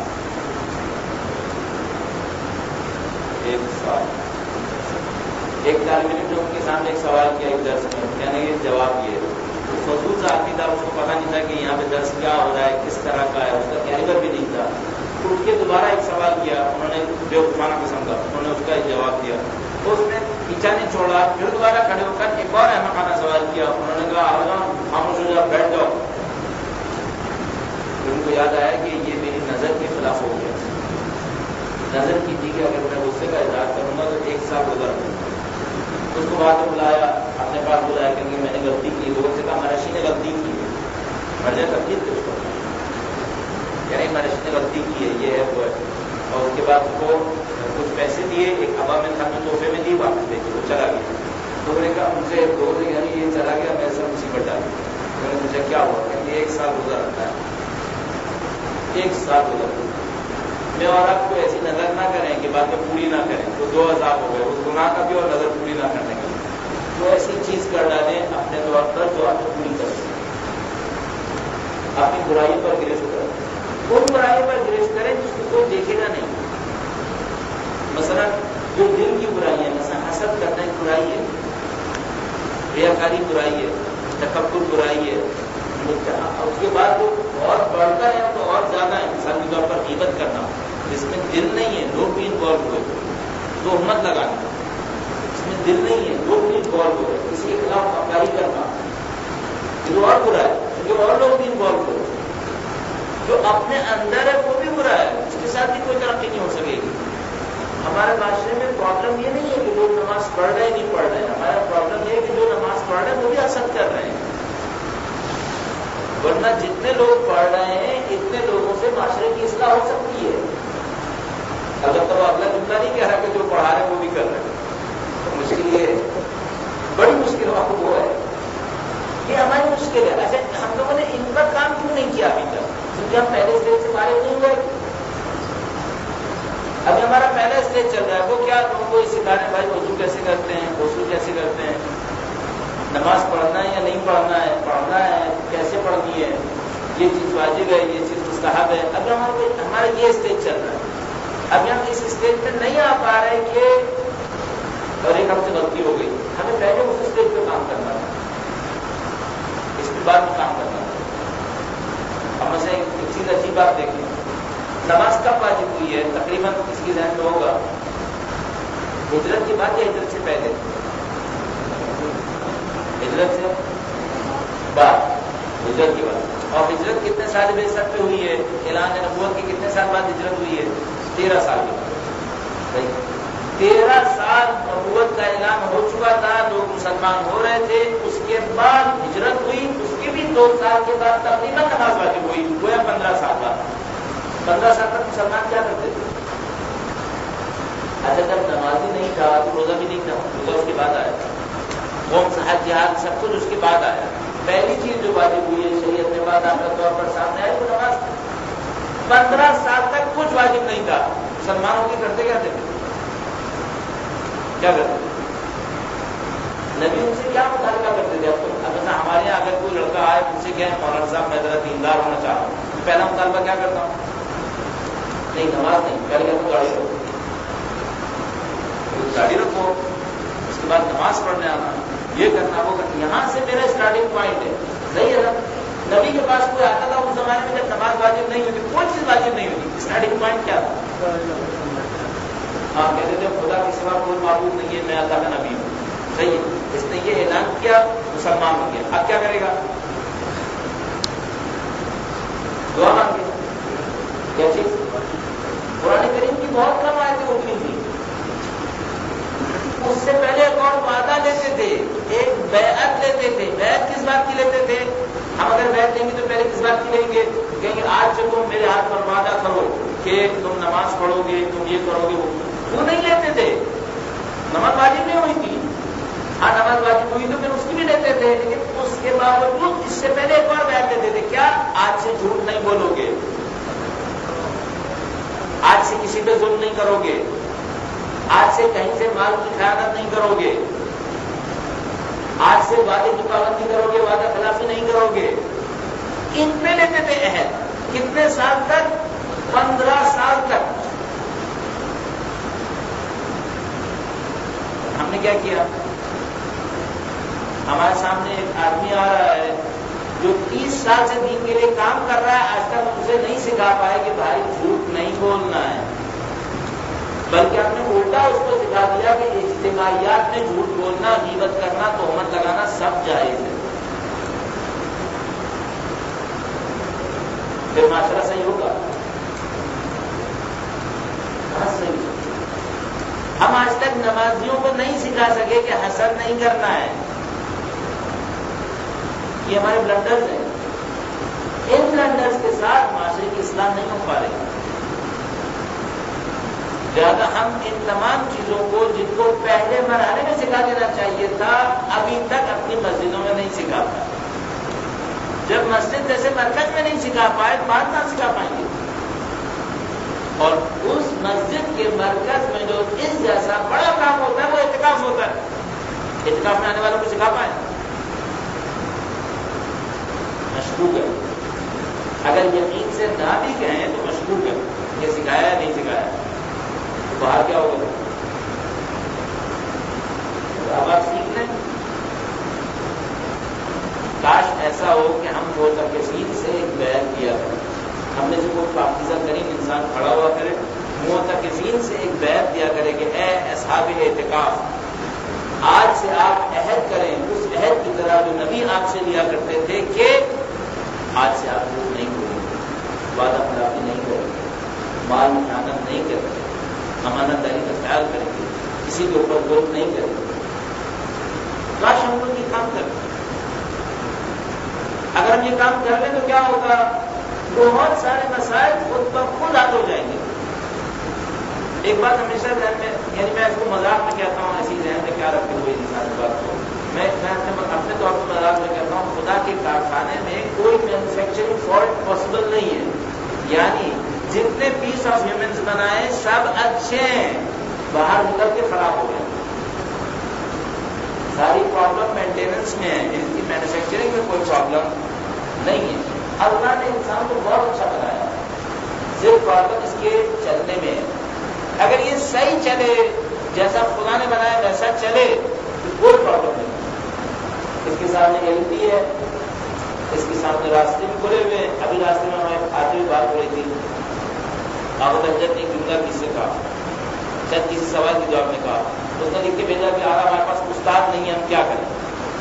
1 سال۔ ایک طالب علم نے ان کے سامنے ایک سوال کیا ایک درس میں، کہنے یہ جواب یہ فضول سا آدمی تھا، اس کو پتا نہیں تھا کہ یہاں پہ درس کیا ہو رہا ہے، کس طرح کا ہے، اس کا کیلیبر بھی نہیں تھا۔ اٹھ کے دوبارہ ایک سوال کیا، انہوں نے بیوقوفانہ قسم کا، انہوں نے اس کا ایک جواب دیا، تو اس نے پیچھا نہیں چھوڑا، پھر دوبارہ کھڑے ہو کر ایک اور احمقانہ سوال کیا، انہوں نے کہا آ جاؤ، خاموش ہو جاؤ، بیٹھ جاؤ۔ پھر ان کو یاد آیا کہ یہ میری نظر کے خلاف ہو گیا، نظر کی تھی کہ اگر میں غصے کا اظہار کروں گا تو 1 سال روزہ رکھوں گا۔ اس کو بعد میں بلایا، اپنے پاس بلایا کہ میں نے غلطی کی، لوگوں سے کہا مرشی نے غلطی کی ہے، مرجع تبدیل کر اس کو، یعنی مرشی نے غلطی کی ہے، یہ ہے وہ ہے۔ اور اس کے بعد اس کو کچھ پیسے دیے، ایک ابا میں تھا میں تحفے میں دی، واپس دے کے وہ چلا گیا۔ لوگوں نے کہا ان سے لوگوں نے یعنی یہ چلا گیا، میں سب مصیبت ڈالی۔ انہوں نے پوچھا کیا ہوا، کہ یہ 1 سال روزہ رکھتا ہے، 1 سال روزہ رکھتا ہے۔ میں اور آپ کو ایسی نظر نہ کریں کہ باتیں پوری نہ کریں، تو 2 عذاب ہو گئے، اس گناہ کا بھی اور نظر پوری نہ کرنے کا۔ تو ایسی چیز کر ڈالیں اپنے طور پر جو آپ کو پوری کر سکیں، اپنی برائی پر گرفت کریں، ان برائی پر گرفت کریں جس کو کوئی دیکھے گا نہیں۔ مثلا جو دل کی برائی ہے، مثلا حسد کرنا ایک برائی ہے، ریاکاری برائی ہے، تکبر برائی ہے، اس کے بعد جو اور بڑھتا ہے تو اور زیادہ ہے، مثال کے طور پر غیبت کرنا جس میں دل نہیں ہے، لوگ بھی انوالو ہوئے، تو ہمت لگانا اس میں دل نہیں ہے، لوگ بھی انوالو ہوئے، کسی کے خلاف اپلائی کرنا جو اور برا ہے، جو اور لوگ بھی انوالو ہوئے، جو اپنے اندر ہے وہ بھی برا ہے، اس کے ساتھ بھی کوئی ترقی نہیں ہو سکے گی۔ ہمارے معاشرے میں پرابلم یہ نہیں ہے کہ لوگ نماز پڑھ رہے نہیں پڑھ رہے، ہمارا پرابلم یہ ہے کہ جو نماز پڑھ رہے ہیں وہ بھی حسد کر رہے ہیں، ورنہ جتنے لوگ پڑھ رہے ہیں اتنے لوگوں سے معاشرے کی اصلاح ہو سکتی ہے۔ اگر تو اگلا جملہ نہیں کہہ رہا کہ جو پڑھا رہے ہیں وہ بھی کر رہے ہیں، تو مشکل یہ ہے، بڑی مشکل آپ وہ ہے، یہ ہماری مشکل ہے۔ ایسے ہم لوگوں نے ان پر کام کیوں نہیں کیا ابھی تک؟ کیونکہ ہم پہلے اسٹیج سے فارغ نہیں ہوئے، ابھی ہمارا پہلا اسٹیج چل رہا ہے، وہ کیا لوگوں کو سکھا رہے ہیں بھائی وضو کیسے کرتے ہیں، غسل کیسے کرتے ہیں، نماز پڑھنا ہے یا نہیں پڑھنا ہے، پڑھنا ہے کیسے پڑھنی ہے، یہ چیز واجب ہے، یہ چیز مستحب ہے۔ ابھی ہمارا یہ اسٹیج چل رہا ہے، ابھی ہم اس اسٹیج پہ نہیں آ پا رہے کہ اور ایک ہم سے غلطی ہو گئی، ہمیں پہلے اس اسٹیج پہ کام کرنا تھا، اس کے بعد میں کام کرنا تھا۔ ہم سے ایک چیز عجیب بات دیکھیں، نماز کب واجب ہوئی ہے؟ تقریباً کسی کے ذہن میں ہوگا ہجرت کے بعد یا ہجرت سے پہلے؟ ہجرت سے بعد، ہجرت کے بعد. اور ہجرت کتنے سال بعثت پہ ہوئی ہے؟ اعلان نبوت کے کتنے سال بعد ہجرت ہوئی ہے؟ 13 سال کے بعد. 13 سال نبوت کا اعلان ہو چکا تھا، لوگ مسلمان ہو رہے تھے. اس کے بعد ہجرت ہوئی، اس کے بھی 2 سال کے بعد تقریباً نماز واجب ہوئی، گویا 15 سال بعد. 15 سال تک مسلمان کیا کرتے تھے؟ اچھا جب نمازی نہیں تھا تو روزہ بھی نہیں تھا، روزہ اس کے بعد آیا. قوم صحت جہاد سب کچھ اس کے بعد آیا. پہلی چیز جو واجب ہوئی ہے شریعت میں بعد آپ کا طور پر سامنے آئی وہ نماز. 15 سال تک کچھ واجب نہیں تھا. مسلمانوں کی کرتے کیا تھے؟ کیا کرتے تھے؟ نبی ان سے کیا مطالبہ کرتے تھے؟ اب ہمارے یہاں اگر کوئی لڑکا آئے ان سے کیا ہے مولانا صاحب میں ذرا دیندار ہونا چاہ رہا ہوں، تو پہلا مطالبہ کیا کرتا ہوں؟ نہیں نماز نہیں، پہلے کہتا ہوں گاڑی رکھو، گاڑی رکھو، اس کے بعد نماز پڑھنے آنا، یہ کرنا وہ کرنا. یہاں سے میرا اسٹارٹنگ پوائنٹ ہے. صحیح ہے نا؟ نبی کے پاس کوئی آتا تھا اس زمانے میں جب نماز واجب نہیں ہوتی، کوئی چیز واجب نہیں ہوتی، اسٹارٹنگ پوائنٹ کیا تھا؟ ہاں کہتے تھے خدا کے سوا کوئی معبود نہیں ہے، میں اللہ کا نبی ہوں. صحیح ہے. اس نے یہ اعلان کیا، مسلمان ہو گیا. اب کیا کرے گا؟ دعا مانگے. کیا چیز؟ قرآن کریم کی بہت کم آیتیں اتری تھی. اس سے پہلے ایک اور وعدہ لیتے تھے، ایک بیعت لیتے تھے. بیعت کس بات کی لیتے تھے؟ ہم اگر بیعت لیں گے تو پہلے کس بات کی لیں گے؟ کہیں گے آج سے تم میرے ہاتھ پر وعدہ کرو کہ تم نماز پڑھو گے، تم یہ کرو گے. وہ نہیں لیتے تھے. نماز واجب نہیں ہوئی تھی. ہاں نماز واجب ہوئی تو پھر اس کی بھی لیتے تھے، لیکن اس کے باوجود اس سے پہلے ایک اور بیعت لیتے تھے. کیا؟ آج سے جھوٹ نہیں بولو گے، آج سے کسی پہ ظلم نہیں کرو گے، آج سے کہیں سے مال کی خیانت نہیں کرو گے، آج سے وعدے کی پابندی کرو گے، وعدہ خلافی نہیں کرو گے. ان پہ لیتے تھے عہد. کتنے سال تک؟ 15 سال تک. ہم نے کیا کیا؟ ہمارے سامنے ایک آدمی آ رہا ہے جو 30 سال سے دین کے لیے کام کر رہا ہے، آج تک اسے نہیں سکھا پائے کہ بھائی جھوٹ نہیں بولنا ہے، بلکہ ہم نے الٹا اس کو سکھا دیا کہ اجتماعیات میں جھوٹ بولنا، غیبت کرنا، تہمت لگانا سب جائز ہے. پھر معاشرہ صحیح ہوگا؟ ہاں صحیح. ہم آج تک نمازیوں کو نہیں سکھا سکے کہ حسد نہیں کرنا ہے. یہ ہمارے بلنڈرز ہیں. ان بلنڈرز کے ساتھ معاشرے کی اصلاح نہیں ہو پا رہی. لہٰذا ہم ان تمام چیزوں کو جن کو پہلے مرحلے میں سکھا دینا چاہیے تھا، ابھی تک اپنی مسجدوں میں نہیں سکھا پائے. جب مسجد جیسے مرکز میں نہیں سکھا پائے تو بعد نہ سکھا پائیں گے. اور اس مسجد کے مرکز میں جو اس جیسا بڑا کام ہوتا ہے وہ اعتکاف ہوتا ہے. اعتکاف میں آنے والوں کو سکھا پائیں؟ مشکوک ہے. اگر یقین سے نہ بھی کہیں تو مشکوک ہے کہ سکھایا یا نہیں سکھایا. تو باہر کیا ہوگا؟ اب آپ سیکھ لیں. کاش ایسا ہو کہ ہم معتکفین سے ایک بیعت کیا کریں. ہم نے جو کوئی پاکیزہ کریم انسان کھڑا ہوا کرے، معتکفین سے ایک بیعت دیا کرے کہ اے اصحاب اعتکاف، آج سے آپ عہد کریں اس عہد کی طرح جو نبی آپ سے لیا کرتے تھے کہ آج سے آپ جھوٹ نہیں کریں گے، وعدہ خلافی نہیں کریں گے، مال میں خیانت نہیں کریں گے، امانت داری کا خیال کریں گے، کسی کے اوپر ظلم نہیں کریں گے. کاش ہم لوگ یہ کام کریں. اگر ہم یہ کام کر لیں تو کیا ہوگا؟ بہت سارے مسائل خود بخود حل ہو جائیں گے. ایک بات ہمیشہ ذہن میں، یعنی میں اس کو مذاق میں کہتا ہوں، ایسی ذہن میں کیا رکھتے ہوئے انسان کی بات کو میں اپنے طور پر مذاق میں کہتا ہوں، خدا کے کارخانے میں کوئی مینوفیکچرنگ فالٹ پاسبل نہیں ہے. یعنی جتنے پیس آف ہیومنس بنائے سب اچھے ہیں، باہر نکل کے خراب ہو گئے. ساری پرابلم مینٹیننس میں ہے، ان کی مینوفیکچرنگ میں کوئی پرابلم نہیں ہے. اللہ نے انسان کو بہت اچھا بنایا، صرف پرابلم اس کے چلنے میں ہے. اگر یہ صحیح چلے، جیسا خدا نے بنایا ویسا چلے تو کوئی پرابلم نہیں. اس کے سامنے غلطی ہے، اس کے سامنے راستے بھی کھلے ہوئے. ابھی راستے میں ہمیں آتے ہوئے بات ہو رہی تھی، آبد حجت نے جملہ کس سے کہا، شاید کسی سوال کے جواب میں کہا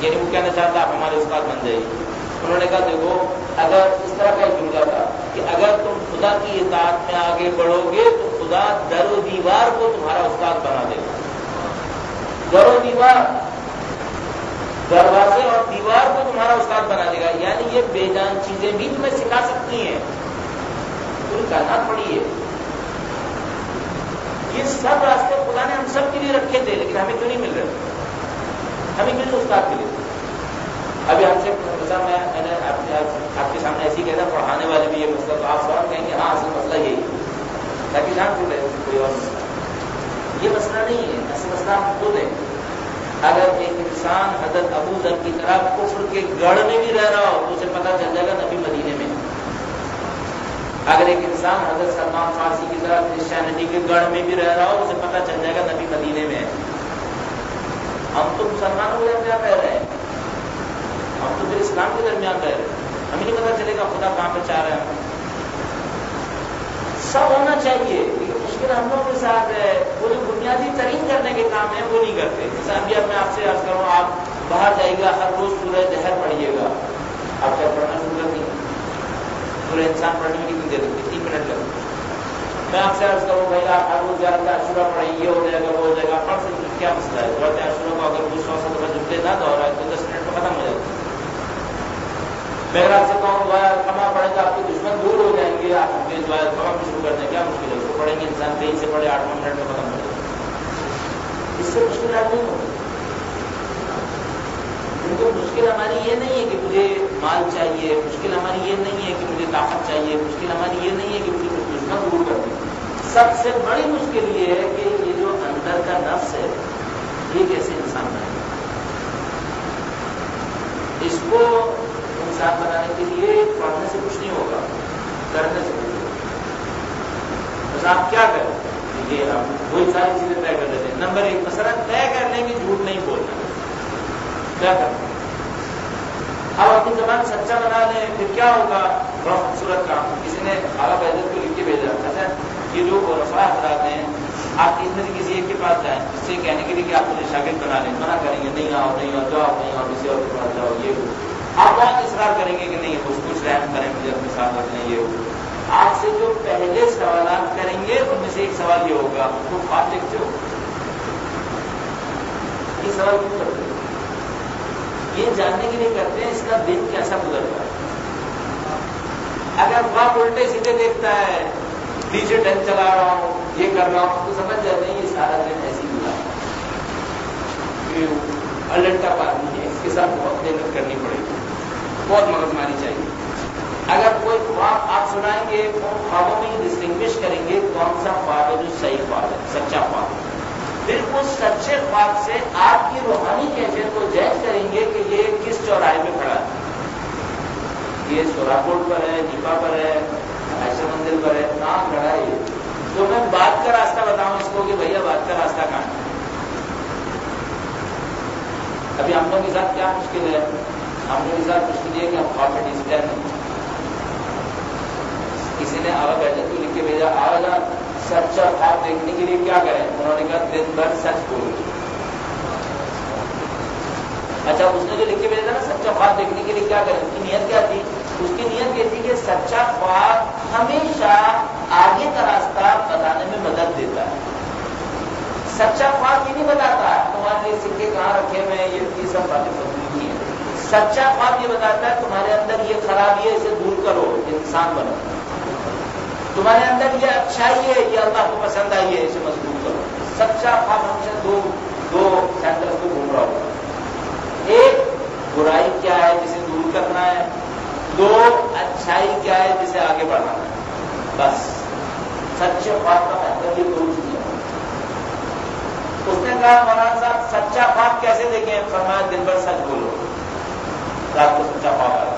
یعنی وہ کہنا چاہتا آپ ہمارے استاد بن جائیے. انہوں نے کہا دیکھو اگر اس طرح کا ایک جملہ تھا کہ اگر تم خدا کی اطاعت میں آگے بڑھو گے تو خدا در و دیوار کو تمہارا استاد بنا دے گا. در و دیوار، دروازے اور دیوار کو تمہارا استاد بنا دے گا. یعنی یہ بے جان چیزیں بھی تمہیں سکھا سکتی ہیں. پوری کائنات پڑی ہے. یہ سب راستے خدا نے ہم سب کے لیے رکھے تھے لیکن ہمیں کیوں نہیں مل رہے؟ ہمیں مل رہے استاد کے لیے. ابھی ہم سے میں نے آپ کے سامنے ایسی کہہ رہا پڑھانے والے بھی یہ مسئلہ تو آپ فوراً کہیں گے ہاں اصل مسئلہ یہی ہے تاکہ جان چھوڑے کوئی اور مسئلہ. یہ مسئلہ نہیں ہے. اصل مسئلہ ہم خود ہیں. اگر ایک انسان حضرت ابو ذر کی طرح کفر کے گڑھ میں بھی رہ رہا ہو تو اسے پتہ چل جائے گا نبی مدینے میں. اگر ایک انسان حضرت سلمان فارسی کی طرح کرسچینٹی کے گڑھ میں بھی رہ رہا ہو اسے پتہ چل جائے گا نبی مدینے میں. ہم تو مسلمانوں کے درمیان رہ رہے ہیں. ہم تو پھر اسلام کے درمیان رہ رہے ہیں. ہمیں نہیں پتہ چلے گا خدا کہاں پہ چاہ رہے ہیں. سب ہونا چاہیے لیکن مشکل ہم لوگوں کے ساتھ ہے. وہ جو بنیادی ترین کرنے کے کام ہیں وہ نہیں کرتے. جیسا ابھی اب میں آپ سے عرض کروں آپ باہر جائیے گا ہر روز سورہ دہر پڑھیے گا. آپ کیا پڑھنا شروع کر دیں سورہ انسان پڑھنے میں کتنی دیر لگتی؟ 3 منٹ لگتی. میں آپ سے عرض کروں بھائی آپ ہر روز زیادہ عاشورہ پڑھیں یہ ہو جائے گا وہ ہو جائے گا. پڑھ سکتے کیا مسئلہ ہے؟ بہت عاشورہ کو اگر 100 دفعہ جملے نہ دوہرائے تو 10 منٹ میں ختم ہو جائے گا. میں اگر آپ سے کہوں دعا کما پڑے گا آپ کے دشمن دور ہو جائیں گے. آپ دعا کما بھی شروع کر دیں کیا مشکل ہے؟ اس کو پڑھیں گے انسان کہیں سے پڑھے 8-9 منٹ میں ختم ہو جائے گا. اس سے مشکل نہیں ہوگی. کیونکہ مشکل ہماری یہ نہیں ہے کہ مجھے مال چاہیے. مشکل ہماری یہ نہیں ہے کہ مجھے طاقت چاہیے. مشکل ہماری یہ نہیں ہے کہ مجھے دشمن دور کر دیں. سب سے بڑی مشکل یہ ہے کہ یہ جو اندر کا نفس ہے یہ کیسے انسان بنے. اس کو انسان بنانے کے لیے پڑھنے سے کچھ نہیں ہوگا, کرنے سے کچھ ہوگا. بس آپ کیا کریں یہ ہم وہی ساری چیزیں طے کر لیتے ہیں. نمبر 1 مثلا طے کر لیں کہ جھوٹ نہیں بولنا. کیا کریں اب اپنی زبان سچا بنا لیں پھر کیا ہوگا؟ بڑا خوبصورت کام. کسی نے اعلیٰ بہادر کو لکھ کے بھیجا اچھا یہ جو رفاع حضرات ہیں آپ اس میں سے کسی ایک کے پاس جائیں اس سے کہنے کے لیے کہ آپ مجھے شاگرد بنا لیں. منع کریں گے نہیں آؤ نہیں آؤ جاؤ نہیں آؤ کسی اور کے پاس جاؤ. یہ آپ بہت اصرار کریں گے کہ نہیں کچھ رحم کریں مجھے اپنے ساتھ رکھنے. یہ آپ سے جو پہلے سوالات کریں گے ان میں سے ایک سوال یہ ہوگا تو خواب دیکھتے ہو؟ یہ سوال کیوں کرتے ہو؟ یہ جاننے کے لیے کرتے ہیں اس کا دن کیسا گزر رہا ہے. اگر خواب الٹے سیدھے دیکھتا ہے نیچے ٹین چلا رہا ہوں یہ کر رہا ہوں تو سمجھ جاتے ہیں یہ سارا دن ایسی گزارا الٹا پانی ہے. اس کے ساتھ بہت محنت کرنی پڑے گی, بہت مغز ماری چاہیے. اگر کوئی خواب آپ سنائیں گے تو خوابوں میں ڈسٹنگوش کریں گے کون سا خواب ہے جو صحیح خواب ہے, سچا خواب ہے. پھر اس سچے خواب سے آپ کی روحانی کیفیت کو جائز کریں گے کہ یہ کس چوراہے پہ کھڑا ہے. یہ سوراپور پر ہے, نیپا پر ہے, ایسے مندر پر ہے, کہاں کھڑا ہے یہ. تو میں بات کا راستہ بتاؤں اس کو کہ بھیا بات کا راستہ کہاں ہے. ابھی ہم لوگوں کے ساتھ کیا مشکل ہے؟ ہم لوگوں کے ساتھ مشکل یہ کہ ہم خواب میں ڈسٹین نہیں. کسی نے آگا بیٹھے تو لکھ کے بھیجا آگا سچا خواب دیکھنے کے لیے کیا کریں؟ انہوں نے کہا دن بھر سچ بولو. اچھا اس نے جو لکھ کے بھیجا نا سچا خواب دیکھنے کے لیے کیا کریں, اس کی نیت کیا تھی؟ اس کی نیت یہ تھی کہ سچا خواب ہمیشہ آگے کا راستہ بتانے میں مدد دیتا ہے. سچا خواب یہ نہیں بتاتا تمہارے لیے سکے کہاں رکھے ہوئے ہیں, یہ سب باتیں فضول کی ہیں. سچا خواب یہ بتاتا ہے تمہارے اندر یہ خرابی ہے اسے دور کرو, انسان بنو. تمہارے اندر یہ اچھائی ہے یہ اللہ کو پسند آئی ہے اسے مضبوط کرو. سچا خواب ہمیشہ دو سینٹرز کو گھوم رہا ہوگا. ایک برائی کیا ہے جسے دور کرنا ہے, 2 اچھائی کیا ہے جسے آگے بڑھانا ہے. بس سچے خواب کا مطلب یہ دو چیزیں. اس نے کہا مولانا صاحب سچا خواب کیسے دیکھیں؟ فرمایا دن بھر سچ بولو, رات کو سچا خواب آ رہا.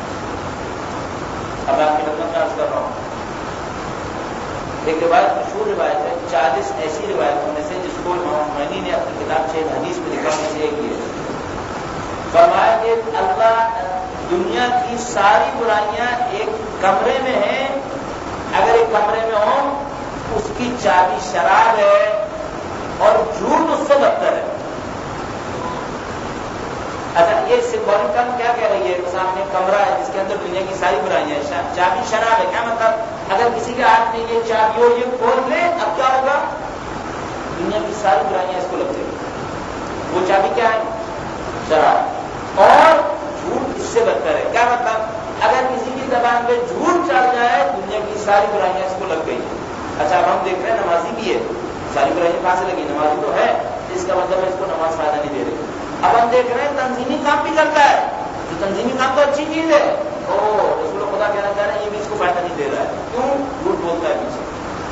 اب آپ کی خدمت میں عرض کر رہا ہوں ایک روایت مشہور روایت ہے 40 ایسی روایتوں میں سے جس کو امام خمینی نے اپنی کتاب سے حدیث میں لکھا میں سے ایک ہے. فرمایا کہ اللہ دنیا کی ساری برائیاں ایک کمرے میں ہیں, اگر ایک کمرے میں ہوں اس کی چابی شراب ہے اور جھوٹ اس سے بدتر ہے. اچھا فوری کم کیا کہہ رہی ہے؟ سامنے کمرہ ہے جس کے اندر دنیا کی ساری برائیاں ہیں، چابی شراب ہے. کیا مطلب؟ اگر کسی کے ہاتھ میں یہ چابی ہو، یہ کھول لے، اب کیا ہوگا؟ دنیا کی ساری برائیاں اس کو لگ جائیں گی. وہ چابی کیا ہے؟ شراب. اور جھوٹ اس سے بدتر ہے. کیا مطلب؟ اگر کسی کی زبان پہ جھوٹ چڑھ جائے، دنیا کی ساری برائیاں اس کو لگ گئی. اچھا اب ہم دیکھ رہے ہیں نمازی بھی ہے، ساری برائیاں کہاں سے لگی؟ نمازی تو ہے، اس کا مطلب ہے اس کو نماز فائدہ نہیں دے رہی. اب ہم دیکھ رہے ہیں تنظیمی کام بھی کرتا ہے، تو تنظیمی کام تو اچھی چیز ہے. رسول خدا کہنا چاہ رہے ہیں یہ بھی اس کو فائدہ نہیں دے رہا ہے. کیوں؟ جھوٹ بولتا ہے پیچھے.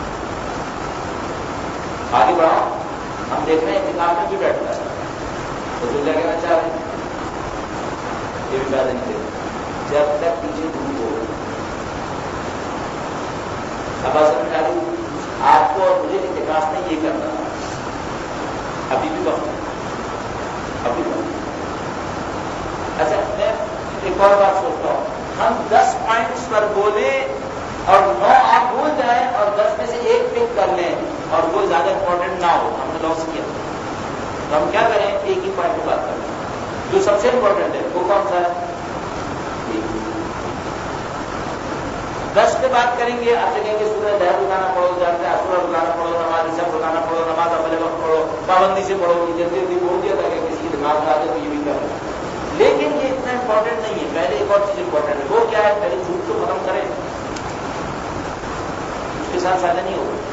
آگے بڑھاؤ. ہم دیکھ رہے ہیں انتقام میں بھی بیٹھتا ہے، تو کیا کہنا چاہ رہے ہیں؟ یہ بھی فائدہ نہیں دے رہا جب تک پیچھے جھوٹ ہو. اب اصل میں آپ کو اور مجھے انتقاس نہیں یہ کرنا، ابھی بھی وقت ہے، ابھی وقت. اچھا میں ایک اور بات سوچتا ہوں، ہم 10 پوائنٹس پر بولیں اور 9 آپ بھول جائیں اور 10 میں سے ایک پک کر لیں اور وہ زیادہ امپورٹنٹ نہ ہو. ہم نے لاس کیا، تو ہم کیا کریں؟ ایک ہی پوائنٹ کی بات کریں جو سب سے امپورٹنٹ ہے. وہ کون سا ہے؟ 10 پہ بات کریں گے. آپ سے کہیں گے سورہ دہر رکانا پڑھو، جانتے ہیں سورہ رکانا پڑھو، نماز سب رکانا پڑھو، نماز اپنے وقت پڑھو، پابندی سے پڑھو. جلدی جلدی بول دیا تھا کہ کسی کی دماغ میں آ جائے تو یہ بھی کر لیں. لیکن یہ اتنا امپورٹنٹ نہیں ہے. پہلے ایک اور چیز امپورٹنٹ ہے. وہ کیا ہے؟ پہلے جھوٹ کو ختم کریں، اس کے ساتھ فائدہ نہیں ہوگا.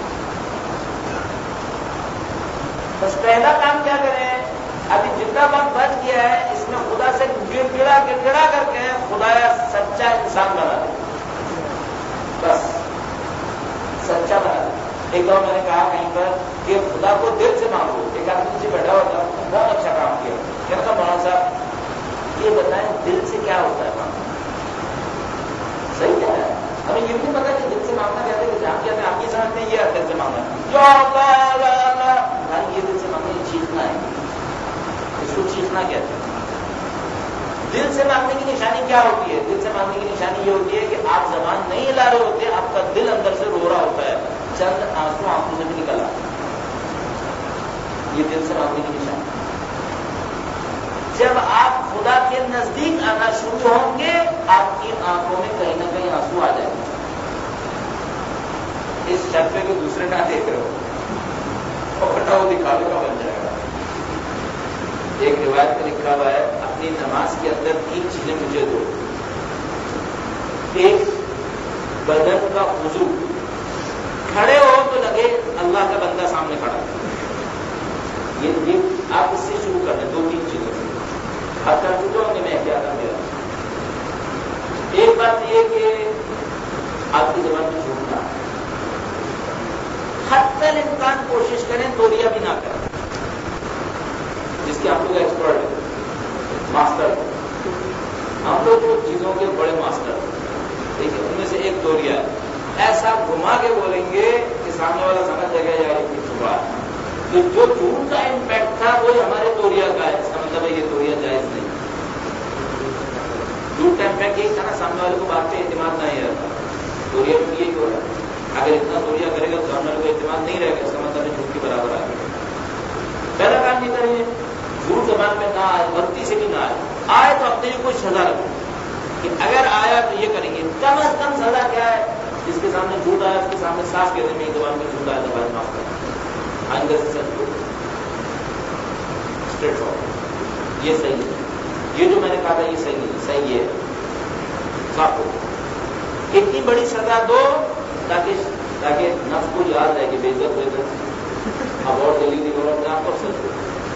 بس پہلا کام کیا کریں؟ ابھی جتنا وقت بچ گیا ہے اس میں خدا سے گڑا کر کے خدایا سچا انسان بنا دے. بس سچا بنا دے. ایک دور میں نے کہا کہیں پر کہ خدا کو دل سے مانگو. ایک آدمی سے بیٹھا ہوا تھا، بہت اچھا کام کیا. کہتا مولانا صاحب یہ بتائیں دل سے کیا ہوتا ہے مانگنا؟ صحیح کہہ رہا ہے. ہمیں یہ بھی پتا کہ دل سے مانگنا کہتے ہیں کہ ہم کہتے ہیں آپ یہ سمجھتے ہیں یہ دل سے مانگنا یا اللہ بھائی، یہ دل سے مانگنا یہ چیخنا ہے، اس کو چیخنا کہتے ہیں. دل سے مانگنے کی نشانی کیا ہوتی ہے؟ دل سے مانگنے کی نشانی یہ ہوتی ہے کہ آپ زبان نہیں ہلا رہے ہوتے، آپ کا دل اندر سے رو رہا ہوتا ہے، چند آنسو آنکھوں سے بھی نکل آتے ہیں. یہ دل سے مانگنے کی نشانی. جب آپ خدا کے نزدیک آنا شروع ہوں گے، آپ کی آنکھوں میں کہیں نہ کہیں آنسو آ جائیں گے. اس شرط پہ کو دوسرے نہ دیکھ رہے ہو اور وہ دکھاوے کا بن جائے گا. ایک روایت میں لکھا ہوا ہے اپنی نماز کے اندر 3 چیزیں مجھے دو. ایک بدن کا وضو، کھڑے ہو تو لگے اللہ کا بندہ سامنے کھڑا. یہ آپ اس سے شروع کر دیں. 2-3 چیزیں آپ کر چکے ہوں گے، میں کیا کر دیا. ایک بات یہ کہ آپ کی زبان میں جھوٹنا، حتی الامکان کوشش کریں دوریا بھی نہ کریں. جس کے ہم لوگ ایکسپرٹ ہیں، ماسٹر ہیں، ہم لوگ جو چیزوں کے بڑے ماسٹر ہیں. دیکھیے ان میں سے ایک دوریا ہے، ایسا گھما کے بولیں گے کہ سامنے والا سمجھ جائے گا یار یہ چھپا ہے. تو جو جھوٹ کا امپیکٹ تھا وہی ہمارے دوریا کا ہے. اس کا مطلب ہے یہ دوریا جائز نہیں. جھوٹ کا امپیکٹ یہی تھا نا، سامنے والے کو بات پہ اعتماد نہیں رہتا. دوریا بھی یہی ہو رہا ہے. اگر اتنا دوریا کرے گا تو سامنے والے کو اعتماد نہیں رہے گا. اس کا مطلب ہے جھوٹ کے برابر آ گیا. پہلا کام یہ کریے جھوٹ زبان میں نہ آئے، غلطی سے بھی نہ آئے تو اپنے لیے کوئی سزا رکھو کہ اگر آیا تو یہ کریں گے. کم از کم سزا کیا ہے؟ جس کے سامنے جھوٹ آیا اس کے سامنے صاف کہتے ہیں زبان میں جھوٹ آیا تو بات معاف کریں. آئندہ سے سچ کو اسٹریٹ فارورڈ، یہ صحیح ہے. یہ جو میں نے کہا تھا یہ صحیح نہیں، صحیح ہے صاف ہو. اتنی بڑی سزا دو تاکہ نفس کو یاد رہے کہ بے عزت ہوئے تھے، اب اور جلدی نہیں ہو رہا آپ کو سچ ہو.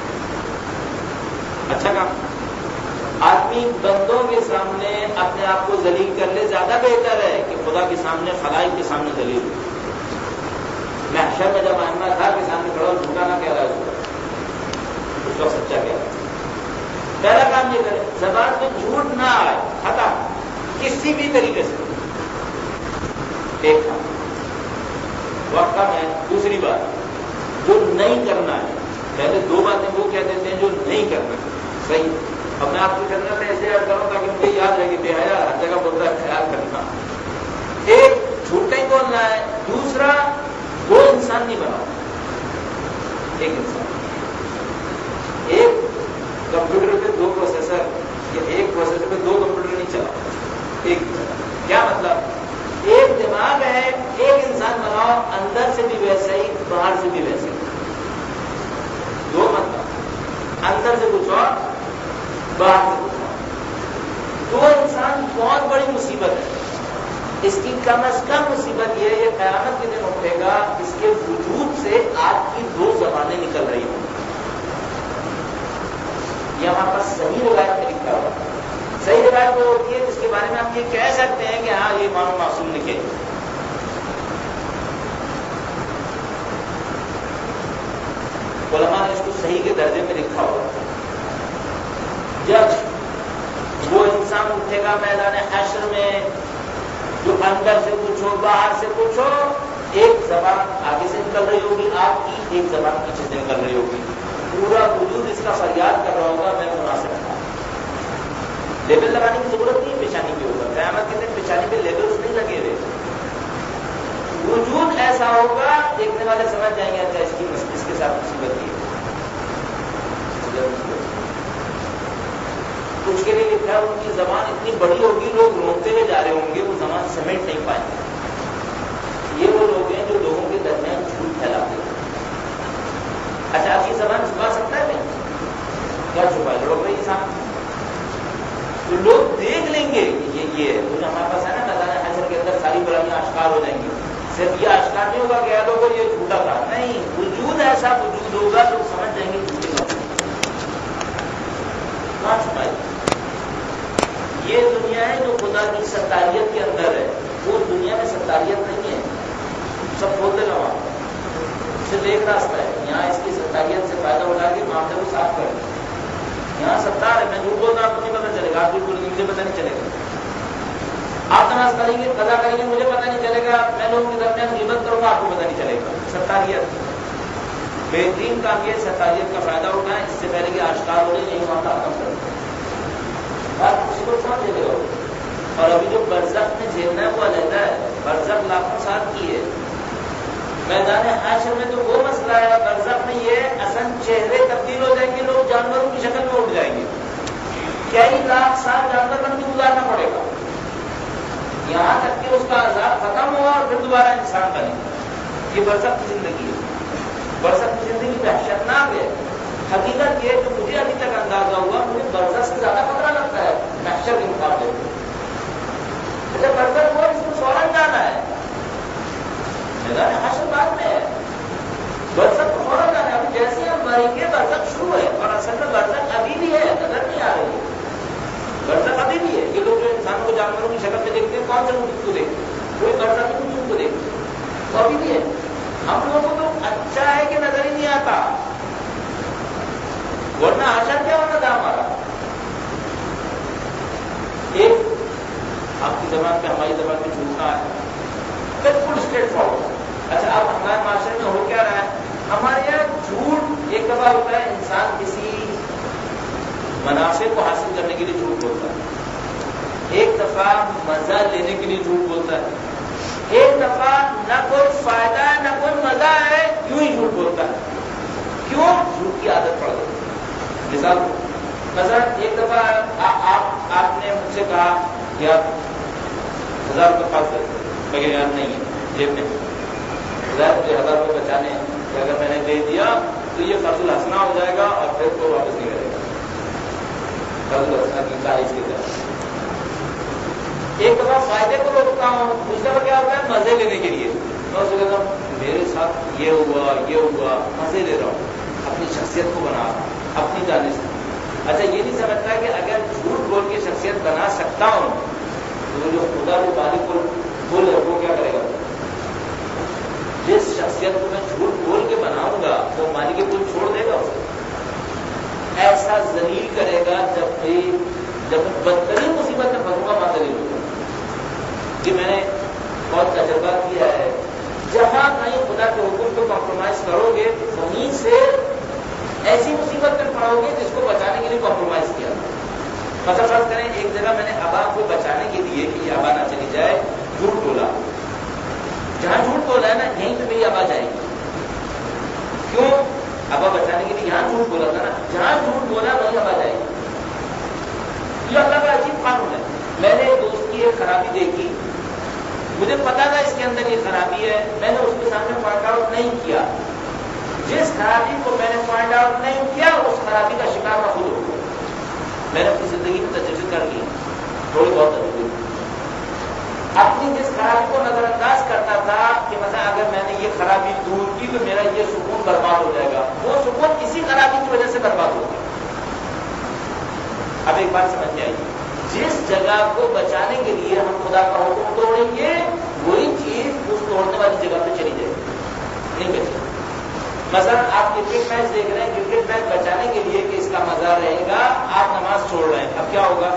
اچھا کام. آدمی بندوں کے سامنے اپنے آپ کو ذلیل کر لے، زیادہ بہتر ہے کہ خدا کے سامنے، خلائق کے سامنے ذلیل ہو. محشر میں جب آئمہ تھا کے سامنے کھڑا اور جھوٹا نہ کہہ رہا ہے اس وقت سچا کہہ رہا ہے. پہلا کام یہ کرے زبان میں جھوٹ نہ آئے، ختم کسی بھی طریقے سے. ایک کام وقت کم ہے. دوسری بات جو نہیں کرنا ہے، پہلے 2 باتیں وہ کہہ دیتے ہیں جو نہیں کرنا ہے. صحیح. اب میں آپ کی خدمت میں ایسے یاد کروں تاکہ مجھے یاد رہے کہ بے حیا ہر جگہ بولتا ہے خیال کرنا. ایک جھوٹ نہیں بولنا ہے. دوسرا 2 انسان نہیں بنا، ایک انسان. ایک کمپیوٹر پہ 2 پروسیسر اندر سے کچھ اور باہر سے کچھ اور. تو انسان بہت بڑی مصیبت ہے. اس کی کم از کم مصیبت یہ ہے کہ قیامت کے دن اٹھے گا, اس کے وجود سے آپ کی دو زبانیں نکل رہی ہوں. یہاں پر صحیح روایت میں لکھا ہوا. صحیح روایت وہ ہوتی ہے جس کے بارے میں آپ یہ کہہ سکتے ہیں کہ ہاں یہ امام معصوم لکھے. علماء نے اس کو صحیح کے درجے میں لکھا ہوا. جب وہ انسان اٹھے گا میدان حشر میں, جو اندر سے کچھ ہو باہر سے کچھ ہو, ایک زبان آگے سے نکل رہی ہوگی آپ کی, ایک زبان پیچھے سے نکل رہی ہوگی. پورا وجود اس کا فریاد کر رہا ہوگا میں مناسب تھا. لیبل لگانے کی ضرورت نہیں ہے پیشانی کے اوپر. قیامت کے دن پیشانی پہ لیبلز نہیں لگے ہوئے. وجود ایسا ہوگا دیکھنے والے سمجھ جائیں گے اچھا اس کے ساتھ مصیبت کی ہے. کچھ کے لیے لکھا ہے ان کی زبان اتنی بڑی ہوگی لوگ روکتے ہوئے جا رہے ہوں گے, وہ زبان سمیٹ نہیں پائیں گے. یہ وہ لوگ ہیں جو لوگوں کے درمیان جھوٹ پھیلاتے ہیں. اچھا آپ کی زبان چھپا سکتا ہے کیا چھپائے لوگ بھائی انسان, تو لوگ دیکھ لیں گے یہ ہے جو ہمارے پاس ہے نا میدان حشر کے اندر ساری برائیاں آشکار ہو جائیں گی. صرف یہ آشکار نہیں ہوگا کہ لوگوں یہ جھوٹا تھا, نہیں, وجود ایسا وجود ہوگا لوگ سمجھ جائیں گے جھوٹے کا کہاں چھپائے. یہ دنیا ہے جو خدا کی ستاریت کے اندر ہے, وہ دنیا میں ستاریت نہیں ہے. سب بولتے رہو آپ, صرف ایک راستہ ہے, یہاں اس کی ستاریت سے فائدہ اٹھا کے معاملے کو صاف کریں. یہاں ستار ہے, میں جھوٹ بولتا ہوں آپ کو نہیں پتا چلے گا, آپ جھوٹ بولیں گے مجھے پتا نہیں چلے گا. آپ نماز کریں گے قضا کریں گے مجھے پتا نہیں چلے گا, میں لوگوں کے درمیان غیبت کروں گا آپ کو پتا نہیں چلے گا. ستاریت بہترین کام یہ ستاریت کا فائدہ اٹھائیں, اس سے پہلے کہ آشکار ہو رہے یہی معاملہ ختم کریں. بات کسی کو چھوڑ دے گا. اور ابھی جو برزخ میں جھیلنا ہے وہ علیحدہ ہے. برزخ لاکھوں سال کی ہے. میدان حشر میں تو وہ مسئلہ ہے, برزخ میں یہ اصل چہرے تبدیل ہو جائیں گے, لوگ جانوروں کی شکل میں اٹھ جائیں گے. کئی لاکھ سال جانور بن کے گزارنا پڑے گا یہاں تک کہ اس کا عذاب ختم ہوا اور پھر دوبارہ انسان بنے. یہ برزخ کی زندگی ہے. برزخ کی زندگی وحشتناک ہے. حقیقت یہ جو مجھے ابھی تک اندازہ ہوا, مجھے برزخ سے زیادہ خطرہ لگتا ہے محشر کے مقابلے میں. اچھا برزخ ہوا اس کو فوراً جانا ہے, میدان حشر بعد میں ہے. برزخ کو فوراً جانا ہے. ابھی جیسے ہم مریں گے برزخ شروع ہے, اور اصل میں برزخ ابھی بھی ہے, نظر نہیں آ رہی ہے. برزخ ابھی بھی ہے. یہ لوگ جو انسانوں کو جانوروں کی شکل میں دیکھتے ہیں, کون سے وجود کو دیکھتے ہیں, کوئی برزخ کے وجود کو دیکھتے ہیں, تو ابھی بھی ہے. ہم لوگوں کو تو اچھا ہے کہ نظر ہی نہیں آتا, ورنہ حشر کیا ہونا تھا ہمارا. ایک آپ کی زبان پہ ہماری زبان پہ جھوٹنا ہے بالکل اسٹریٹ فارورڈ. اچھا اب ہمارے معاشرے میں ہو کیا رہا ہے, ہمارے یہاں جھوٹ ایک دفعہ ہوتا ہے انسان کسی منافع کو حاصل کرنے کے لیے جھوٹ بولتا ہے, ایک دفعہ مزہ لینے کے لیے جھوٹ بولتا ہے, ایک دفعہ نہ کوئی فائدہ ہے نہ کوئی مزہ ہے یوں ہی جھوٹ بولتا ہے. کیوں؟ جھوٹ کی عادت پڑ گئی. مثال مثلا ایک دفعہ آپ نے مجھ سے کہا کہ آپ 1000 روپئے خرچ کرتے, میں کہ یار نہیں ہے جیب میں, 1000 روپئے بچانے ہیں کہ اگر میں نے دے دیا تو یہ قرض الحسنہ ہو جائے گا اور پھر تو واپس نہیں کرے گا. قرض الحسنہ کی تاریخ کی طرح ایک دفعہ فائدے کو روکتا ہوں, دوسری دفعہ کیا ہوتا ہے مزے لینے کے لیے. میں اسے کہتا ہوں میرے ساتھ یہ ہوا, مزے لے رہا ہوں, اپنی شخصیت کو بنا رہا ہوں اپنی جانب سے. اچھا یہ نہیں سمجھتا کہ اگر جھوٹ بول کے شخصیت بنا سکتا ہوں تو وہ جو خدا جو مالک کو بول ہے وہ کیا کرے گا. جس شخصیت کو میں جھوٹ بول کے بناؤں گا وہ مالک کو چھوڑ دے گا, اسے ایسا ذلیل کرے گا جب بدترین مصیبت میں پھنسوں گا وہاں ذلیل ہوگا. کہ میں نے بہت تجربہ کیا ہے, جہاں کہیں خدا کے حکم کو کمپرومائز کرو گے وہیں سے ایسی مصیبت میں پڑو گے جس کو بچانے کے لیے کمپرومائز کیا. مثلا فرض کریں ایک جگہ میں نے ابا کو بچانے کے لیے کہ یہ ابا نہ چلی جائے جھوٹ بولا, جہاں جھوٹ بولا ہے نا یہیں پہ میری ابا جائے گی. کیوں؟ ابا بچانے کے لیے یہاں جھوٹ بولا تھا نا, جہاں جھوٹ بولا وہیں ابا جائے گی. یہ اللہ کا عجیب قانون ہے. میں نے ایک دوست کی ایک خرابی دیکھی, مجھے پتا تھا اس کے اندر یہ خرابی ہے, میں نے اس کے سامنے پوائنٹ آؤٹ نہیں کیا. جس خرابی کو میں نے پوائنٹ آؤٹ نہیں کیا اس خرابی کا شکار میں خود ہو گیا. میں نے اپنی زندگی میں تجربے کر لی تھوڑی بہت تجربے. اپنی جس خرابی کو نظر انداز کرتا تھا کہ مثلا اگر میں نے یہ خرابی دور کی تو میرا یہ سکون برباد ہو جائے گا، وہ سکون اسی خرابی کی وجہ سے برباد ہو گیا. اب ایک بات سمجھ میں آئی، جس جگہ کو بچانے کے لیے ہم خدا کا حکم توڑیں گے وہی چیز اس توڑنے والی جگہ پہ چلی جائے گی، نہیں بچے. مثلا آپ کرکٹ میچ دیکھ رہے ہیں، کرکٹ میچ بچانے کے لیے کہ اس کا مزہ رہے گا آپ نماز چھوڑ رہے ہیں، اب کیا ہوگا؟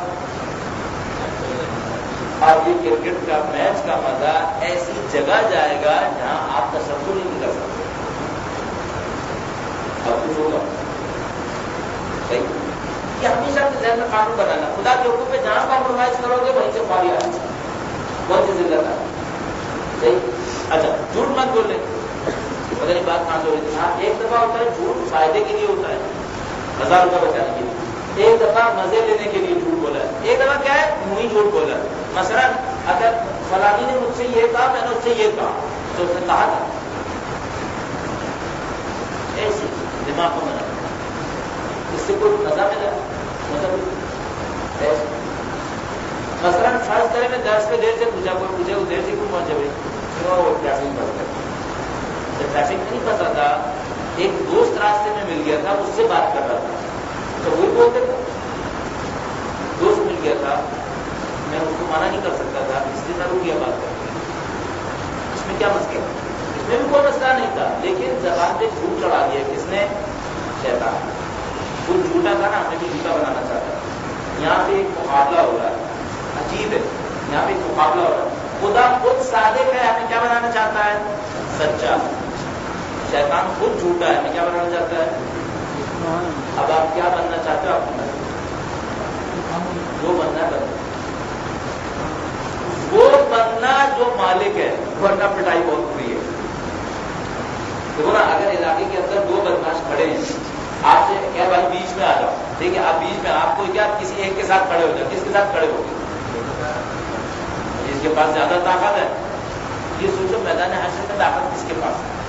اب یہ کرکٹ کا میچ کا مزہ ایسی جگہ جائے گا جہاں آپ تصور ہی نہیں کر سکتے. اب کچھ ہوگا صحیح. یہ ہمیشہ اپنے ذہن میں قانون بنانا، خدا کے حکم پہ جہاں کمپرومائز کرو گے وہیں سے خوابی آ جائے، بہت سی ذلت آ صحیح. اچھا جھوٹ مت بولے، پتہ نہیں بات کہاں سے ہو رہی تھی. ہاں ایک دفعہ ہوتا ہے جھوٹ فائدے کے لیے ہوتا ہے، 1000 روپئے بچانے کے لیے. ایک دفعہ مزے لینے کے لیے جھوٹ بولا ہے، ایک دفعہ کیا ہے منہ ہی جھوٹ بولا ہے. مثلا اگر فلانی نے مجھ سے یہ کہا میں نے اس سے یہ کہا تو اس نے کہا تھا ایسی دماغ کو بنا، اس سے کوئی مزہ ملا مطلب ایسے. مثلا فرض کرے میں درس پہ دیر سے پوچھا، کوئی پوچھے وہ دیر سے کیوں پہنچے بھائی؟ وہ ٹریفک پھنس گیا. جب ٹریفک نہیں پھنسا تھا ایک دوست راستے میں مل گیا تھا، اس سے بات کر رہا تھا تو وہی بولتے تھے. دوست مل گیا تھا میں اس کو منع نہیں کر سکتا تھا، اس لیے میں رک گیا بات کرنے. اس میں کیا مسئلہ؟ اس میں بھی کوئی مسئلہ نہیں تھا، لیکن زبان پہ جھوٹ چڑھا دیا کس نے؟ شیطان. وہ جھوٹا تھا نا، ہمیں بھی جھوٹا بنانا چاہتا ہے. یہاں پہ ایک مقابلہ ہو رہا ہے، عجیب ہے. یہاں پہ ایک مقابلہ ہو رہا ہے. خدا خود صادق ہے، ہمیں کیا بنانا چاہتا ہے؟ سچا. شیطان خود جھوٹا ہے، ہمیں کیا بنانا چاہتا ہے؟ اب آپ کیا بننا چاہتے ہو؟ آپ جو بننا ہے بننا، وہ بننا جو مالک ہے، ورنہ پٹائی بہت بری ہے. دیکھو نا، اگر علاقے کے اندر 2 بدماش کھڑے ہیں، آپ سے کیا بھائی بیچ میں آ جاؤ، ٹھیک ہے؟ آپ بیچ میں، آپ کو کیا کسی ایک کے ساتھ کھڑے ہو جائے، کس کے ساتھ کھڑے ہو گئے؟ جس کے پاس زیادہ طاقت ہے. یہ سوچو میدان حشر میں طاقت کس کے پاس ہے؟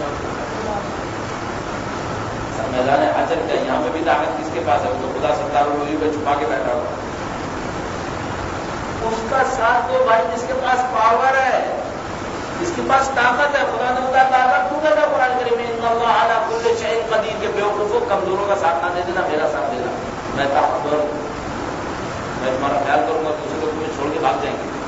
میدان حشر کا یہاں پہ بھی طاقت کس کے پاس ہے؟ وہ تو خدا ستار پہ چھپا کے بیٹھا ہوا. اس کا ساتھ دو بھائی جس کے پاس پاور ہے، جس کے پاس طاقت ہے. خدا نے بتا طاقت تو کرتا قرآن کریم میں ان اللہ علی کل شیء قدیر کے بیوقوفوں کمزوروں کا ساتھ نہ دے دینا، میرا ساتھ دینا. میں طاقتور ہوں، میں تمہارا خیال کروں گا، دوسرے لوگ تمہیں چھوڑ کے بھاگ جائیں گے.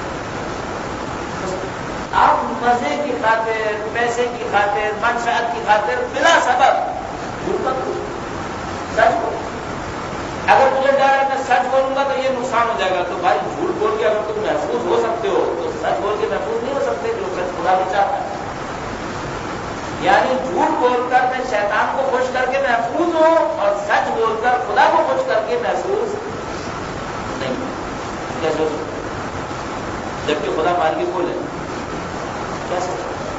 آپ مزے کی خاطر، پیسے کی خاطر، منفعت کی خاطر بلا سبب جھوٹ مت بولو، سچ بولو. اگر تمہیں ڈر ہے میں سچ بولوں گا تو یہ نقصان ہو جائے گا، تو بھائی جھوٹ بول کے اگر تم محفوظ ہو سکتے ہو تو سچ بول کے محفوظ نہیں ہو سکتے، جو سچ خدا بھی چاہتا ہے. یعنی جھوٹ بول کر میں شیطان کو خوش کر کے محفوظ ہوں اور سچ بول کر خدا کو خوش کر کے محفوظ نہیں. کیسے ہو سکتا؟ جبکہ خدا مالک بول ہے کیسے؟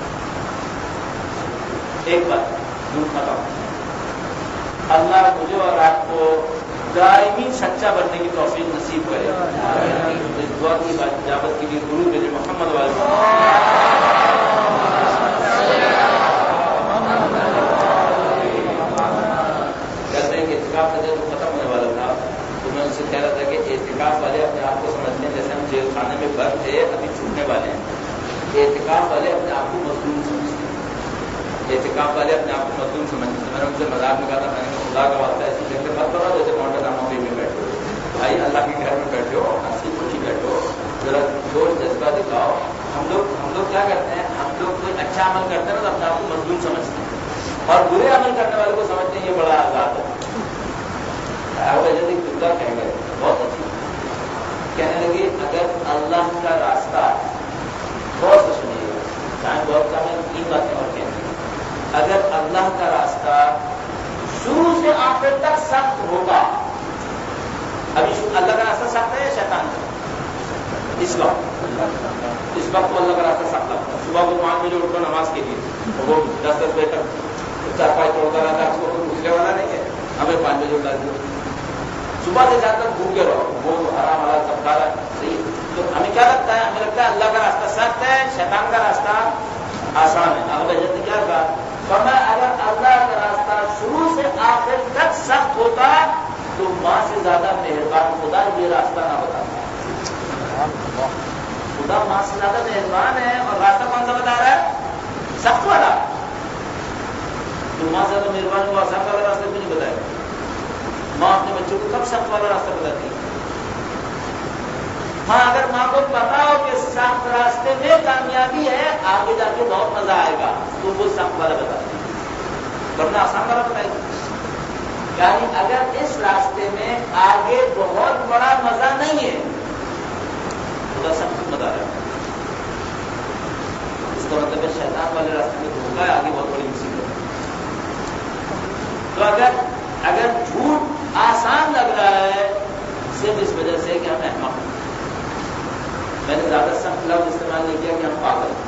ایک بات جھوٹ ختم. اللہ مجھے اور آپ کو دائمی سچا بننے کی توفیق نصیب کرے. اس دعا کی اجابت کے لیے درود بھیجے محمد والے. کہتے ہیں کہ اعتکاف کا جب ختم ہونے والا تھا تو میں ان سے کہہ رہا تھا کہ اعتکاف والے اپنے آپ کو سمجھتے ہیں جیسے ہم جیل خانے میں بند تھے ابھی چھوٹنے والے ہیں. اعتکاف والے اپنے آپ کو مظلوم سمجھتے ہیں. اعتکاف والے اپنے آپ کو مظلوم سمجھتے ہیں. میں نے ان سے مذاق میں کہا تھا، میں نے کہا خدا کا واسطہ ایسی جگہ مت کرو جیسے ماؤنٹین آموی میں بیٹھے ہو. بھائی اللہ کے گھر میں بیٹھے ہو، ہنسی خوشی بیٹھو، ذرا جوش جذبہ دکھاؤ. ہم لوگ کیا کرتے ہیں؟ ہم لوگ کوئی اچھا عمل کرتے ہیں نا تو اپنے آپ کو مظلوم سمجھتے ہیں، اور برے عمل کرنے والے کو سمجھتے ہیں یہ بڑا آزاد ہے. جملہ کہہ گئے بہت اچھی کہنے لگے، اگر اللہ کا راستہ بہت سے سنیے گا، چاہے بہت کا میں 3 باتیں اور کہنے گا. اگر اللہ کا راستہ شروع سے آخر تک سخت ہوگا، ابھی اللہ کا راستہ سخت ہے یا شیطان کا؟ اس وقت تو اللہ کا راستہ سخت لگتا ہے. صبح کو 5 بجے اٹھ کر نماز کے لیے وہ 10 بجے تک 4-5 توڑتا رہتا ہے، اس کو کوئی پوچھنے والا نہیں ہے. ہمیں 5 بجے اٹھا دیا، صبح سے جا کر بھوکے رہو، وہ حرام حلال سب کھا رہا ہے. صحیح. تو ہمیں کیا لگتا ہے؟ ہمیں لگتا ہے اللہ کا راستہ سخت ہے، شیطان کا راستہ آسان ہے. اب حضرت نے کیا کہا؟ فرمایا اگر اللہ کا راستہ شروع سے آخر تک سخت ہوتا تو ماں سے زیادہ مہربان خدا یہ راستہ نہ بتاتا. خدا ماں سے زیادہ مہربان ہے اور راستہ کون سا بتا رہا ہے؟ سخت والا. تو ماں سے زیادہ مہربان ہوا آسان والا راستہ بھی نہیں بتائے گا. ماں اپنے بچوں کو کب سخت والا راستہ بتاتی ہے؟ ہاں اگر ماں کو پتا ہو کہ سخت راستے میں کامیابی ہے آگے جا کے بہت مزہ آئے گا تو وہ سخت والا بتاتی ہے، ورنہ آسان والا بتائے گا. یعنی اگر اس راستے میں آگے بہت بڑا مزہ نہیں ہے خدا سخت بتا رہا ہے. اس کا مطلب ہے شیطان والے راستے میں دھوکا ہے، آگے بہت بڑی مصیبت ہے. تو اگر جھوٹ آسان لگ رہا ہے صرف اس وجہ سے کہ ہم احمق ہیں. میں نے زیادہ سخت لفظ استعمال نہیں کیا کہ ہم پاگل ہیں.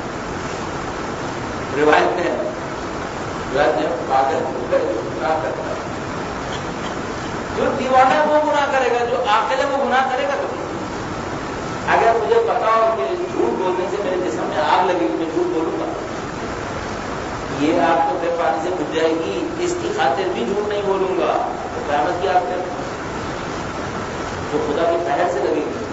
روایت میں پاگل گناہ کرتا ہے. جو دیوانہ ہے وہ گناہ کرے گا، جو عاقل ہے وہ گناہ کرے گا کبھی. اگر مجھے پتا ہو کہ جھوٹ بولنے سے میرے جسم میں آگ لگے گی میں جھوٹ بولوں گا، یہ آگ تو پھر پانی سے بجھ جائے گی، اس کی خاطر بھی جھوٹ نہیں بولوں گا تو قیامت کی آگ پھر جو خدا کی پہل سے لگے گی.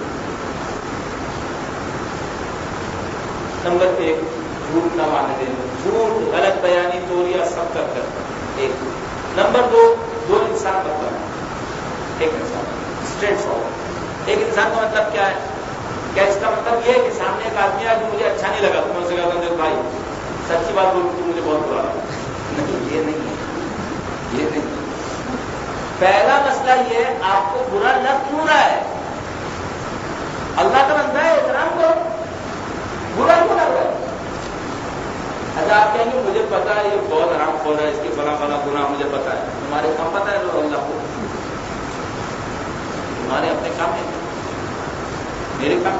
نمبر 1 جھوٹ نہ ماننے دینا، جھوٹ غلط بیانی چوریا سب تک کرتا. 1 نمبر 2 انسان بتانا. ایک انسان اسٹریٹ فارورڈ. ایک انسان کا مطلب کیا ہے؟ کیا اس کا مطلب یہ ہے کہ سامنے ایک آدمی ہے جو مجھے اچھا نہیں لگا تو میں اسے کہتا ہوں بھائی سچی بات بولوں تو مجھے بہت برا لگا. نہیں، یہ نہیں. پہلا مسئلہ یہ ہے آپ کو برا لگ کیوں رہا ہے؟ اللہ کا بندہ ہے، احترام کرو. برا کیوں لگ رہا ہے؟ اچھا آپ کہیں گے مجھے پتا ہے یہ بہت حرام خور ہے، اس کی فلاں فلاں گناہ مجھے پتا ہے. تمہارے کام پتا ہے لوگ اللہ کو؟ تمہارے اپنے کام ہیں، میرے کام.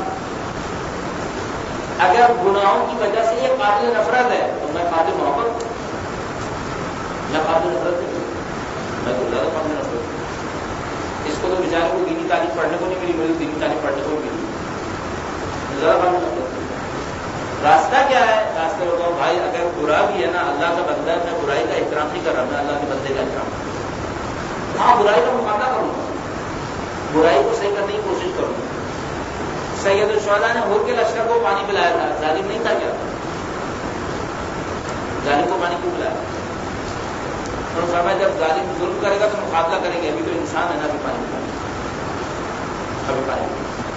اگر گناہوں کی وجہ سے یہ قابل نفرت ہے تو میں قابل محبت ہوں. میں قابل نفرت نہیں، میں تو زیادہ قابل نفرت ہوں. اس کو تو بیچارے کو دینی تعلیم پڑھنے کو نہیں ملی، مجھے دینی تعلیم پڑھنے کو ملی. زیادہ قابل نفرت ہوں. راستہ کیا ہے؟ راستے میں کہو بھائی اگر برا بھی ہے نا اللہ کا بندہ ہے، میں برائی کا احترام نہیں کر رہا، میں اللہ کے بندے کا احترام کروں. ہاں برائی کا مقابلہ کروں گا، برائی کو صحیح کرنے کی کوشش کروں گا. سید الشہداء نے ہور کے لشکر کو پانی پلایا تھا، ظالم نہیں تھا کیا؟ ظالم کو پانی کیوں پلایا؟ اور فرمایا جب ظالم ظلم کرے گا تو مقابلہ کریں گے. ابھی تو انسان ہے نا، ابھی پانی پلائیں گے، ابھی پانی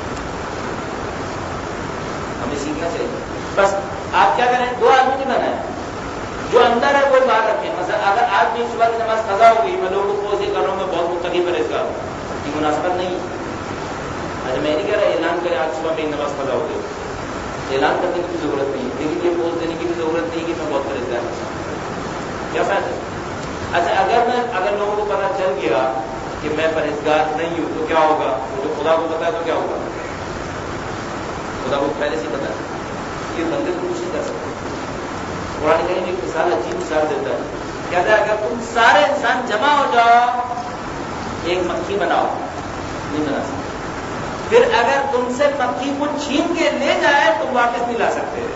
ہمیں سیکھنا چاہیے. بس آپ کیا کریں؟ 2 آدمی نہیں بنائیں، جو اندر ہے وہ باہر رکھیں. مثلا اگر آدمی صبح کی نماز قضا ہو گئی، میں لوگوں کو یہ کر رہا ہوں میں بہت متقی پرہیزگار ہوں، یہ مناسبت نہیں. اچھا میں نہیں کہہ رہا اعلان کریں آج صبح میری نماز قضا ہو گئی، اعلان کرنے کی بھی ضرورت نہیں ہے، لیکن یہ پوز دینے کی بھی ضرورت نہیں کہ میں بہت پرہیزگار ہوں. کیا فائدہ؟ اچھا اگر لوگوں کو پتا چل گیا کہ میں پرہیزگار نہیں ہوں تو کیا ہوگا؟ جو خدا کو پتا ہے تو کیا ہوگا؟ خدا کو پہلے سے پتا ہے، یہ بندے کو کچھ نہیں کر سکتے. قرآن کریم ایک مثال عجیب مثال دیتا ہے، کہتا ہے اگر تم سارے انسان جمع ہو جاؤ ایک مکھی بناؤ، نہیں بنا سکتے. پھر اگر تم سے مکھی کو چھین کے لے جائے تم واپس نہیں لا سکتے.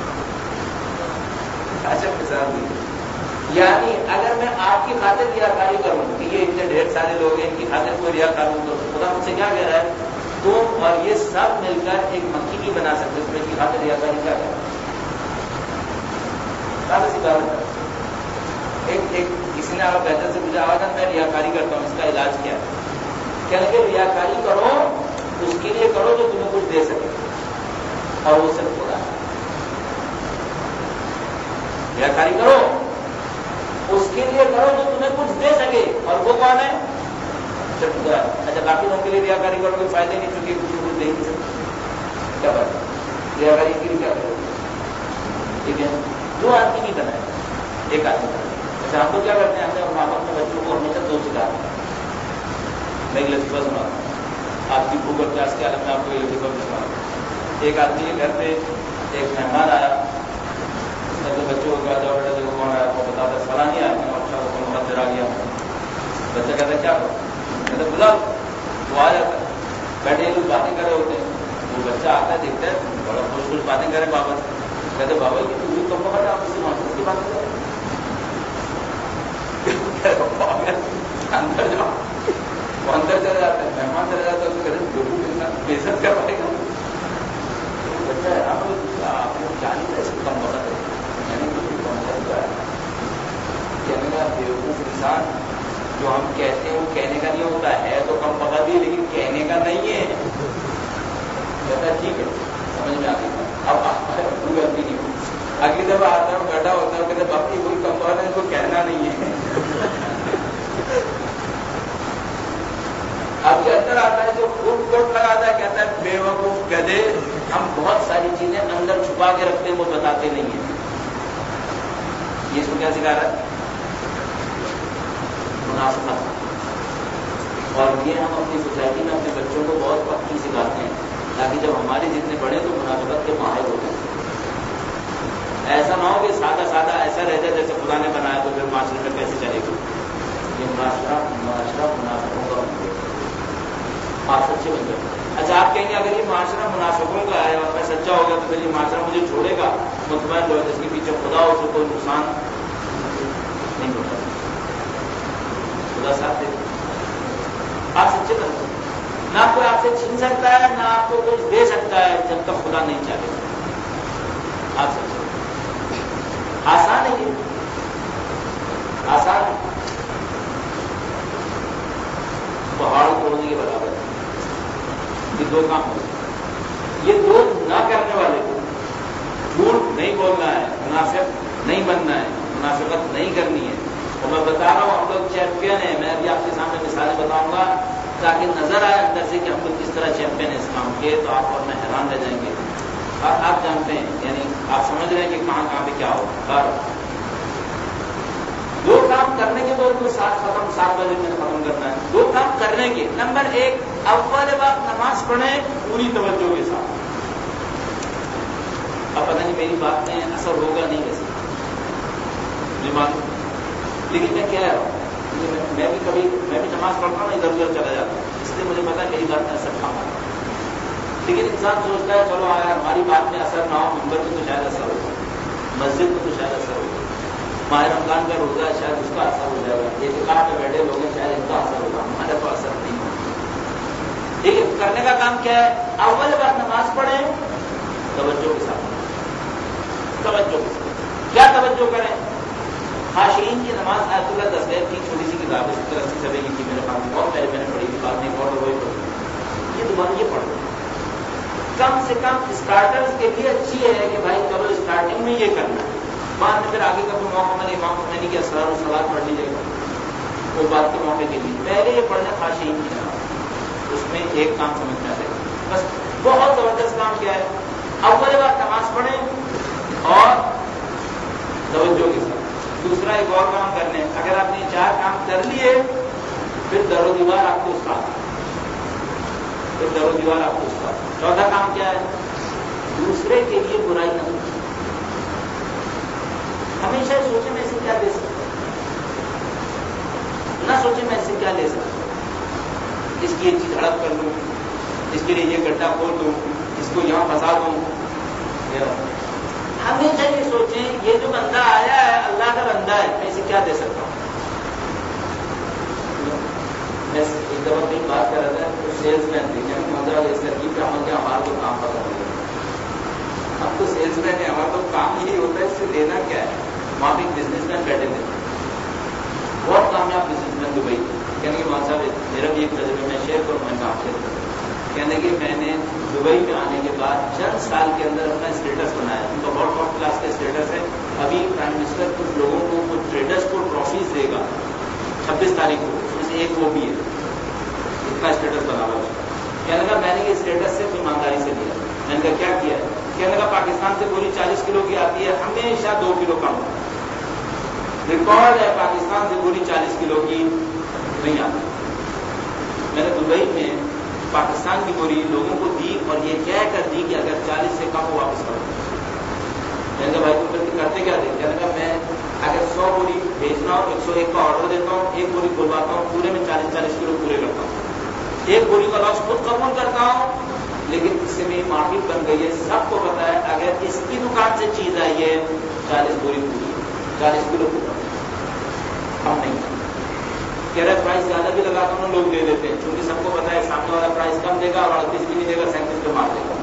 اچھا مثال دی. یعنی اگر میں آپ کی خاطر ریاکاری کروں کہ یہ اتنے ڈھیر سارے لوگ ہیں ان کی خاطر کوئی ریاکار ہوں تو خدا مجھ سے کیا کہہ رہا ہے؟ تم اور یہ سب مل کر ایک مکھی کی بنا سکتے، اس میں کی خاطر ریاکاری کیا ہے؟ سی بات ایک کسی نے آپ بہتر سے مجھے آواز میں ریاکاری کرتا ہوں، اس کا علاج کیا ہے؟ کیا لگے ریاکاری کرو اس کے لیے کرو جو تمہیں کچھ دے سکے، اور وہ صرف خدا ہے. ریاکاری کرو اس کے لیے کرو جو تمہیں کچھ دے سکے، اور وہ کون ہے؟ صرف خدا. اچھا باقی لوگوں کے لیے ریاکاری کرو کوئی فائدے نہیں چونکہ کچھ دے نہیں سکتے. کیا بات ہے؟ ریاکاری کے لیے کیا کرو؟ ٹھیک ہے، 2 آدمی نہیں بنائے، ایک آدمی بنائے. اچھا ہم تو کیا کرتے ہیں؟ ہم نے ماں باپ میں بچوں کو ہمیشہ 2 سکھاتے ہیں. میں ایک لطیفہ سنا آپ کی بھوک اور پیاس کے عالم میں آپ کو یہ لطیفہ بھی سنا. ایک آدمی کے گھر پہ ایک مہمان آیا، اس نے تو بچوں کو کہا جاؤ بیٹا دیکھو کون آیا، وہ بتا دیں فلاں نہیں آیا. اچھا وہ کون مدر آ گیا. بچہ کہتا ہے کیا کرو؟ کہتے بلا. وہ آ جاتا ہے، بیٹھے لوگ باتیں کر رہے ہوتے ہیں. وہ بچہ آتا ہے دیکھتا ہے بڑا خوش خوش باتیں کرے بابا سے. کہتے بابا کی تو کم وقت آپ اس سے کی بات کریں. اندر جاؤ، وہ اندر چلا جاتا ہے، مہمان چلا جاتا ہے، اس کو بے عزت کروائے گا. بچہ ہے آپ لوگ جانی تھا اس کو کم وقت ہے، میں نے کچھ کم وقت ہے کہنے کا بیوقوف انسان جو ہم کہتے ہیں وہ کہنے کا نہیں ہوتا ہے تو کم وقت ہی لیکن کہنے کا نہیں ہے. کہتا ہے ٹھیک ہے سمجھ میں آ گئی، اب کوئی غلطی نہیں ہو. اگلی دفعہ آتا ہوں گڈھا ہوتا ہے کہتے باقی کوئی کم وقت ہے اس کو کہنا نہیں ہے. اب کے اندر آتا ہے جو فوڈ کورٹ لگاتا ہے کہتا ہے بے وقوف گدھے، ہم بہت ساری چیزیں اندر چھپا کے رکھتے ہیں وہ بتاتے نہیں ہیں. یہ اس کو کیا سکھا رہا ہے؟ مناسبت. اور یہ ہم اپنی سوسائٹی میں اپنے بچوں کو بہت وقت کی سکھاتے ہیں تاکہ جب ہمارے جتنے بڑے تو مناسبت کے ماہر ہو جائیں. ایسا نہ ہو کہ سادہ سادہ ایسا رہ جائے جیسے خدا نے بنایا تو پھر معاشرے میں کیسے چلے گا. یہ معاشرہ مناسبوں کا آپ سچے بن جائے. اچھا آپ کہیں گے اگر یہ معاشرہ مناسبوں کا ہے اور میں سچا ہو گیا تو پھر یہ معاشرہ مجھے چھوڑے گا. مطمئن لوگ جس کے پیچھے خدا ہو تو کوئی نقصان نہیں ہوتا. خدا ساتھ دے آپ سچے بن سکتے. نہ کوئی آپ سے چھین سکتا ہے نہ آپ کو کچھ دے سکتا ہے جب تک خدا نہیں چاہے. آپ سچے آسان ہے یہ آسان ہے. پہاڑ توڑنے کے برابر ہے. یہ دو کام ہو سکتے. یہ دو نہ کرنے والے کو جھوٹ نہیں بولنا ہے، منافق نہیں بننا ہے، منافقت نہیں کرنی ہے. اور میں بتا رہا ہوں ہم لوگ چیمپئن ہیں. میں ابھی آپ کے سامنے مثالیں بتاؤں گا تاکہ نظر آئے اندر سے کہ ہم لوگ کس طرح چیمپئن ہیں اس کام کے. تو آپ اور میں حیران رہ جائیں گے. اور آپ جانتے ہیں یعنی آپ سمجھ رہے ہیں کہ کہاں کہاں پہ کیا ہو. دو کام کرنے کے بعد کو 7 بجے میں ختم کرنا ہے. دو کام کرنے کے. نمبر 1 اول وقت نماز پڑھیں پوری توجہ کے ساتھ. اب پتہ نہیں میری بات میں اثر ہوگا نہیں ویسے مجھے معلوم، لیکن میں کیا ہے میں بھی نماز پڑھتا ہوں ادھر ادھر چلا جاتا ہوں. اس لیے مجھے پتا میری بات میں اثر کم آتا ہے. لیکن انسان سوچتا ہے چلو آیا ہماری بات میں اثر نہ ہو، منبر میں تو شاید اثر ہوگا، مسجد میں تو شاید اثر ہوگا، ماہ رمضان کا روزہ ہے شاید اس کا اثر ہو جائے گا، یہ اعتکاف میں بیٹھے لوگ ہیں شاید ان کا اثر ہوگا، ہمارا تو اثر نہیں ہوگا. ٹھیک ہے. کرنے کا کام کیا ہے؟ اول بار نماز پڑھیں توجہ کے ساتھ. توجہ کے ساتھ کیا توجہ کریں؟ خاشعین کی نماز آیت اللہ دستگیر کی چھوٹی سی کتاب ہے 70-80 صفحے کی تھی میرے پاس. بہت پہلے میں نے پڑھی تھی، بعد میں اور وہی پڑھی. یہ دوبارہ یہ پڑھ کم سے کم اسٹارٹرز کے لیے اچھی ہے کہ بھائی چلو اسٹارٹنگ میں یہ کرنا ہے، بعد میں پھر آگے کا کوئی موقع میں امام خمینی کی اسرار و صلاح پڑھ لیجیے گا کوئی بات کے موقع کے لیے. پہلے یہ پڑھنا خاشعین کی نماز. اس میں ایک کام سمجھنا ہے بس. بہت زبردست کام کیا ہے؟ اول بار نماز پڑھیں اور توجہ کے ساتھ. دوسرا ایک اور کام کرنے. اگر آپ نے 4 کام کر لیے پھر در و دیوار آپ کو استاد. چوتھا کام کیا ہے؟ دوسرے کے لیے برائی نہ سوچیں. ہمیشہ سوچیں میں اسے کیا دے سکتا ہوں، نہ سوچیں میں اسے کیا لے سکتا ہوں. اس کی ایک چیز ہڑپ کر لوں، اس کے لیے یہ گڈھا کھول دوں، اس کو یہاں پھنسا دوں. ہمیشہ یہ سوچیں یہ جو بندہ آیا ہے اللہ کا بندہ ہے، میں اسے کیا دے سکتا ہوں. میں ایک دفعہ کہیں بات کر رہا تھا تو سیلس مین تھی، میں نے منظر اس ترکیب پہ عمل کیا ہمارا تو کام پتہ ہو گیا. اب تو سیلس مین ہے، ہمارا تو کام یہی ہوتا ہے، اس سے لینا کیا ہے. وہاں پہ ایک بزنس مین بیٹھے تھے، بہت کامیاب بزنس مین دبئی. کہنے کہ وہاں صاحب میرا بھی ایک تجربہ میں شیئر کروں، میں کام شیئر کروں. کہنے کہ میں نے دبئی میں آنے کے بعد چند سال کے اندر اپنا اسٹیٹس بنایا. ان کا بہت ٹاپ کلاس کا اسٹیٹس ہے. ابھی پرائم منسٹر کچھ لوگوں کو کچھ ٹریڈرس کو ٹرافیز دے گا 26 تاریخ کو، اس میں سے ایک وہ بھی ہے. اتنا اسٹیٹس بنا ہوا ہے. کہنے لگا میں نے یہ اسٹیٹس سے ایمانداری سے لیا. میں نے کہا کیا کیا ہے؟ کہنے لگا پاکستان سے پوری 40 کلو کی آتی ہے، ہمیشہ 2 کلو کم. ریکارڈ ہے پاکستان سے پوری 40 کلو کی نہیں آتی. میں نے دبئی میں پاکستان کی بوری لوگوں کو دی اور یہ کہہ کر دی کہ اگر 40 سے کم وہ واپس کرو. میں نے کہا بھائی تم کرتے کیا دیں؟ کہنے لگا میں اگر 100 بوری بھیجنا ہوں 101 کا آرڈر دیتا ہوں، 1 بوری کھلواتا ہوں، پورے میں 40 کلو پورے کرتا ہوں. 1 بوری کا لاس خود قبول کرتا ہوں، لیکن اس سے میری مارکیٹ بن گئی ہے. سب کو پتا ہے اگر اس کی دکان سے چیز آئی ہے 40 بوری پوری 40 کلو پورا. ہم نہیں کہہ رہے پرائز زیادہ بھی لگا کر لوگ دے دیتے ہیں، چونکہ سب کو پتا ہے سامنے والا پرائز کم دے گا اور 38 بھی نہیں دے گا، 37 پہ مار دے گا،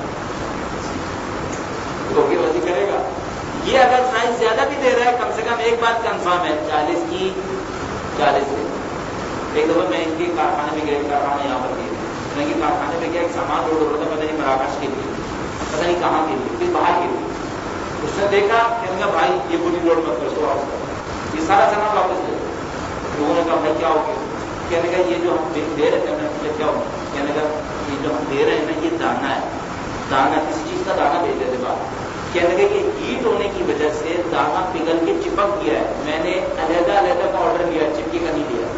تو پھر وزی کرے گا۔ یہ اگر پرائز زیادہ بھی دے رہا ہے، کم سے کم ایک بات کنفرم ہے 40 کی 40 دے۔ ایک دفعہ میں ان کے کارخانے میں گیا، کارخانہ یہاں پر گئے، میں کے کارخانے میں گیا، ایک سامان لوڈ ہو رہا تھا، پتہ نہیں مراکش کے لیے، پتہ نہیں کہاں کے لیے، پھر باہر کے لیے۔ اس نے دیکھا، کہنے لگا بھائی یہ پوری لوڈ مت کر دو، یہ سارا سامان واپس لے لو۔ لوگوں نے کہا بھائی کیا ہو گیا؟ کہنے لگا یہ جو ہم دے رہے تھے، میں کیا ہو؟ کہنے لگا یہ جو ہم دے رہے ہیں نا یہ دانا ہے، دانا کسی چیز کا دانا دے دیتے باہر۔ کہنے لگا کہ ہیٹ ہونے کی وجہ سے دانا پگھل کے چپک گیا ہے، میں نے علیحدہ علیحدہ کا آرڈر لیا، چپکے کا نہیں لیا،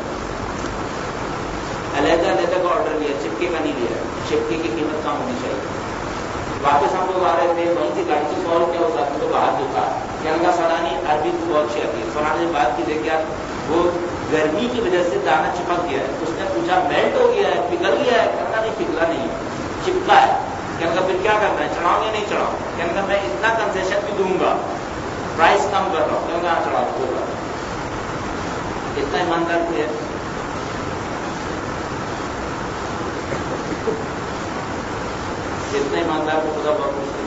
علیحدہ علیحدہ کا آرڈر لیا، چپکے کا نہیں لیا، چپکے کی قیمت کم ہونی چاہیے۔ واپس ہم لوگ آ رہے تھے، وہیں سے گاڑی سے کال کیا، اس آدمی کو باہر جو تھا، کہنے لگا فلانی عربی کو بہت اچھی آتی ہے، فلاں نے بات کی دیکھا وہ گرمی کی وجہ سے دانا چپک گیا ہے۔ اس نے پوچھا میلٹ ہو گیا ہے، پگھل گیا ہے؟ کہنا نہیں پگھلا نہیں ہے، چپکا ہے۔ کہنے لگا پھر کیا کرنا ہے، چڑھاؤں یا نہیں چڑھاؤں؟ کہنے لگا میں اتنا کنسیشن بھی دوں گا، پرائز کم کر رہا ہوں۔ کہنے لگا چڑھاؤ ہوگا، اتنا ایماندار تھے۔ اتنا ایماندار کو خدا بہت خوش ہے۔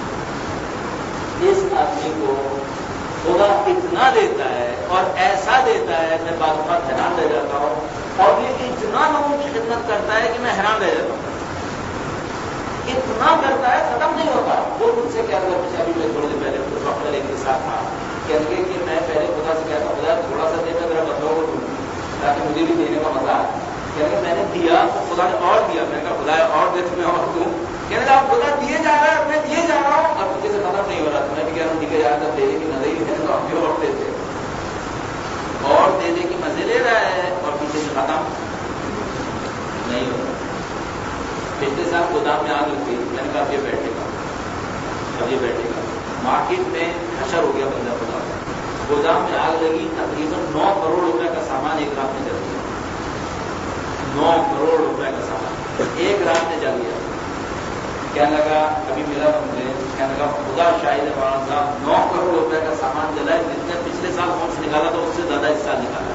اس آدمی کو خدا اتنا دیتا ہے اور ایسا دیتا ہے، میں بعض اوقات حیران رہ جاتا ہوں، اور یہ اتنا لوگوں کی خدمت کرتا ہے کہ میں حیران رہ جاتا ہوں، اتنا کرتا ہے ختم نہیں ہوتا۔ وہ خود سے کہہ رہا ہے، ابھی میں تھوڑے دن پہلے اس وقت ایک کے ساتھ تھا، کہنے لگے کہ میں پہلے خدا سے کہتا ہوں خدا تھوڑا سا دے میں میرا بندوں کو دوں تاکہ مجھے بھی دینے کا مزہ آئے۔ کہنے لگے میں نے دیا تو خدا نے اور دیا، میں نے کہا خدا اور دے تو میں اور دوں۔ کہنے لگا آپ خدا دیے جا رہا ہے، میں دیے جا رہا ہوں اور مجھے سے ختم نہیں ہو رہا، تو میں بھی کہہ رہا ہوں دیے جا رہا ہے، دینے کی مزے ہی ہے تو آپ بھی اور دیتے، اور دینے کی مزے لے رہا ہے اور پیچھے سے ختم نہیں ہو رہا۔ پچھلے سال گودام میں آگ لگ گئی، میں نے کہا اب یہ بیٹھے گا، اب یہ بیٹھے گا، مارکیٹ میں حشر ہو گیا بندہ خدا کا۔ گودام میں آگ لگی، تقریباً 9 کروڑ روپے کا سامان ایک رات میں جل گیا، 9 کروڑ روپے کا سامان ایک رات میں جل گیا۔ کہنے لگا ابھی ملا تو مجھے، کہنے لگا خدا شاہد مولانا صاحب 9 کروڑ روپے کا سامان جلا ہے، جتنے پچھلے سال خرچ نکالا تھا اس سے زیادہ اس سال نکالا،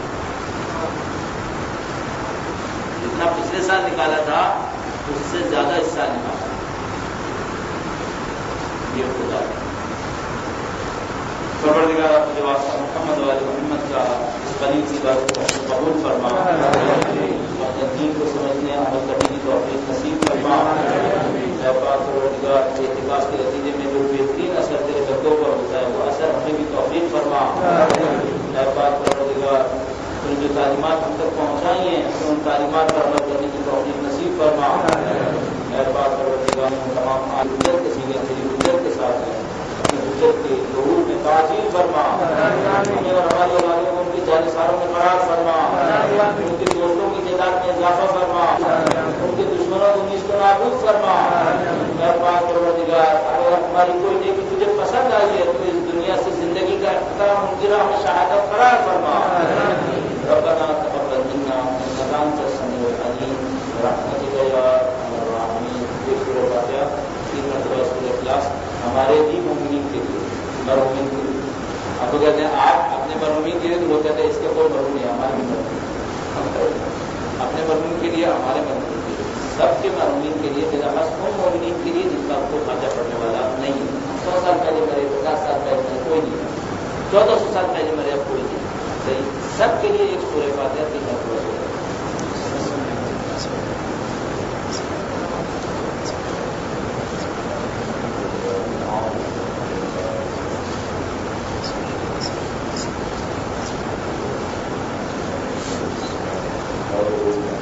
جتنا پچھلے سال نکالا تھا اس سے زیادہ حصہ نکالا۔ یہ خدا ہے۔ پروردگار اپنے واسطہ محمد والے محمد کا اس قریب سی بات کو قبول فرما، اپنے دین کو سمجھنے عمل کرنے کی توفیق نصیب فرما۔ اے پاک پروردگار، اعتکاف کے نتیجے میں جو بہترین اثر تیرے بندوں پر ہوتا ہے وہ اثر ہمیں بھی توفیق فرما۔ اے پاک پروردگار، تم جو تعلیمات ہم تک پہنچائی ہیں ان تعلیمات پر عمل کرنے کی توفیق نصیب فرما۔ اے پاک پروردگار، تمام حجت کے سینے تیری حجت کے ساتھ ہیں، اپنی حجت کے ظہور میں تعجیل فرما، ہمیں اور ہماری اولادوں کو ان کی جانثاروں میں قرار فرما، ان کے دوستوں کی تعداد میں اضافہ فرما، ان کے دشمنوں کو نیست و نابود فرما۔ اے پاک پروردگار، اگر ہماری کوئی نیکی تجھے پسند آئی ہے تو اس دنیا سے زندگی کا اختتام ممکنہ ہمیں شہادت قرار فرما۔ ربنا تقبل منا انك انت السميع العليم برحمتك يا ارحم الراحمين۔ یہ سورہ فاتحہ 3 مرتبہ سورہ اخلاص ہمارے بھی مومنین کے لیے، مرحومین کے لیے۔ ہم تو کہتے ہیں آپ اپنے مرحومین کے لیے، تو وہ کہتے ہیں اس کے کوئی مرحوم نہیں، ہمارے بھی مرحوم، اپنے مرحوم کے لیے، ہمارے مرحوم کے لیے، سب کے مرحومین کے لیے، بلاخص ان مومنین کے لیے جن کا آپ کو خرچہ پڑنے والا نہیں ہے۔ 100 سال پہلے مرے، 50 سال پہلے مرے، کوئی نہیں ہے، 1400 سال پہلے مرے، اب کوئی نہیں، صحیح، سب کے لیے ایک سورہ فاتحہ 3 مرتبہ سورہ۔ اور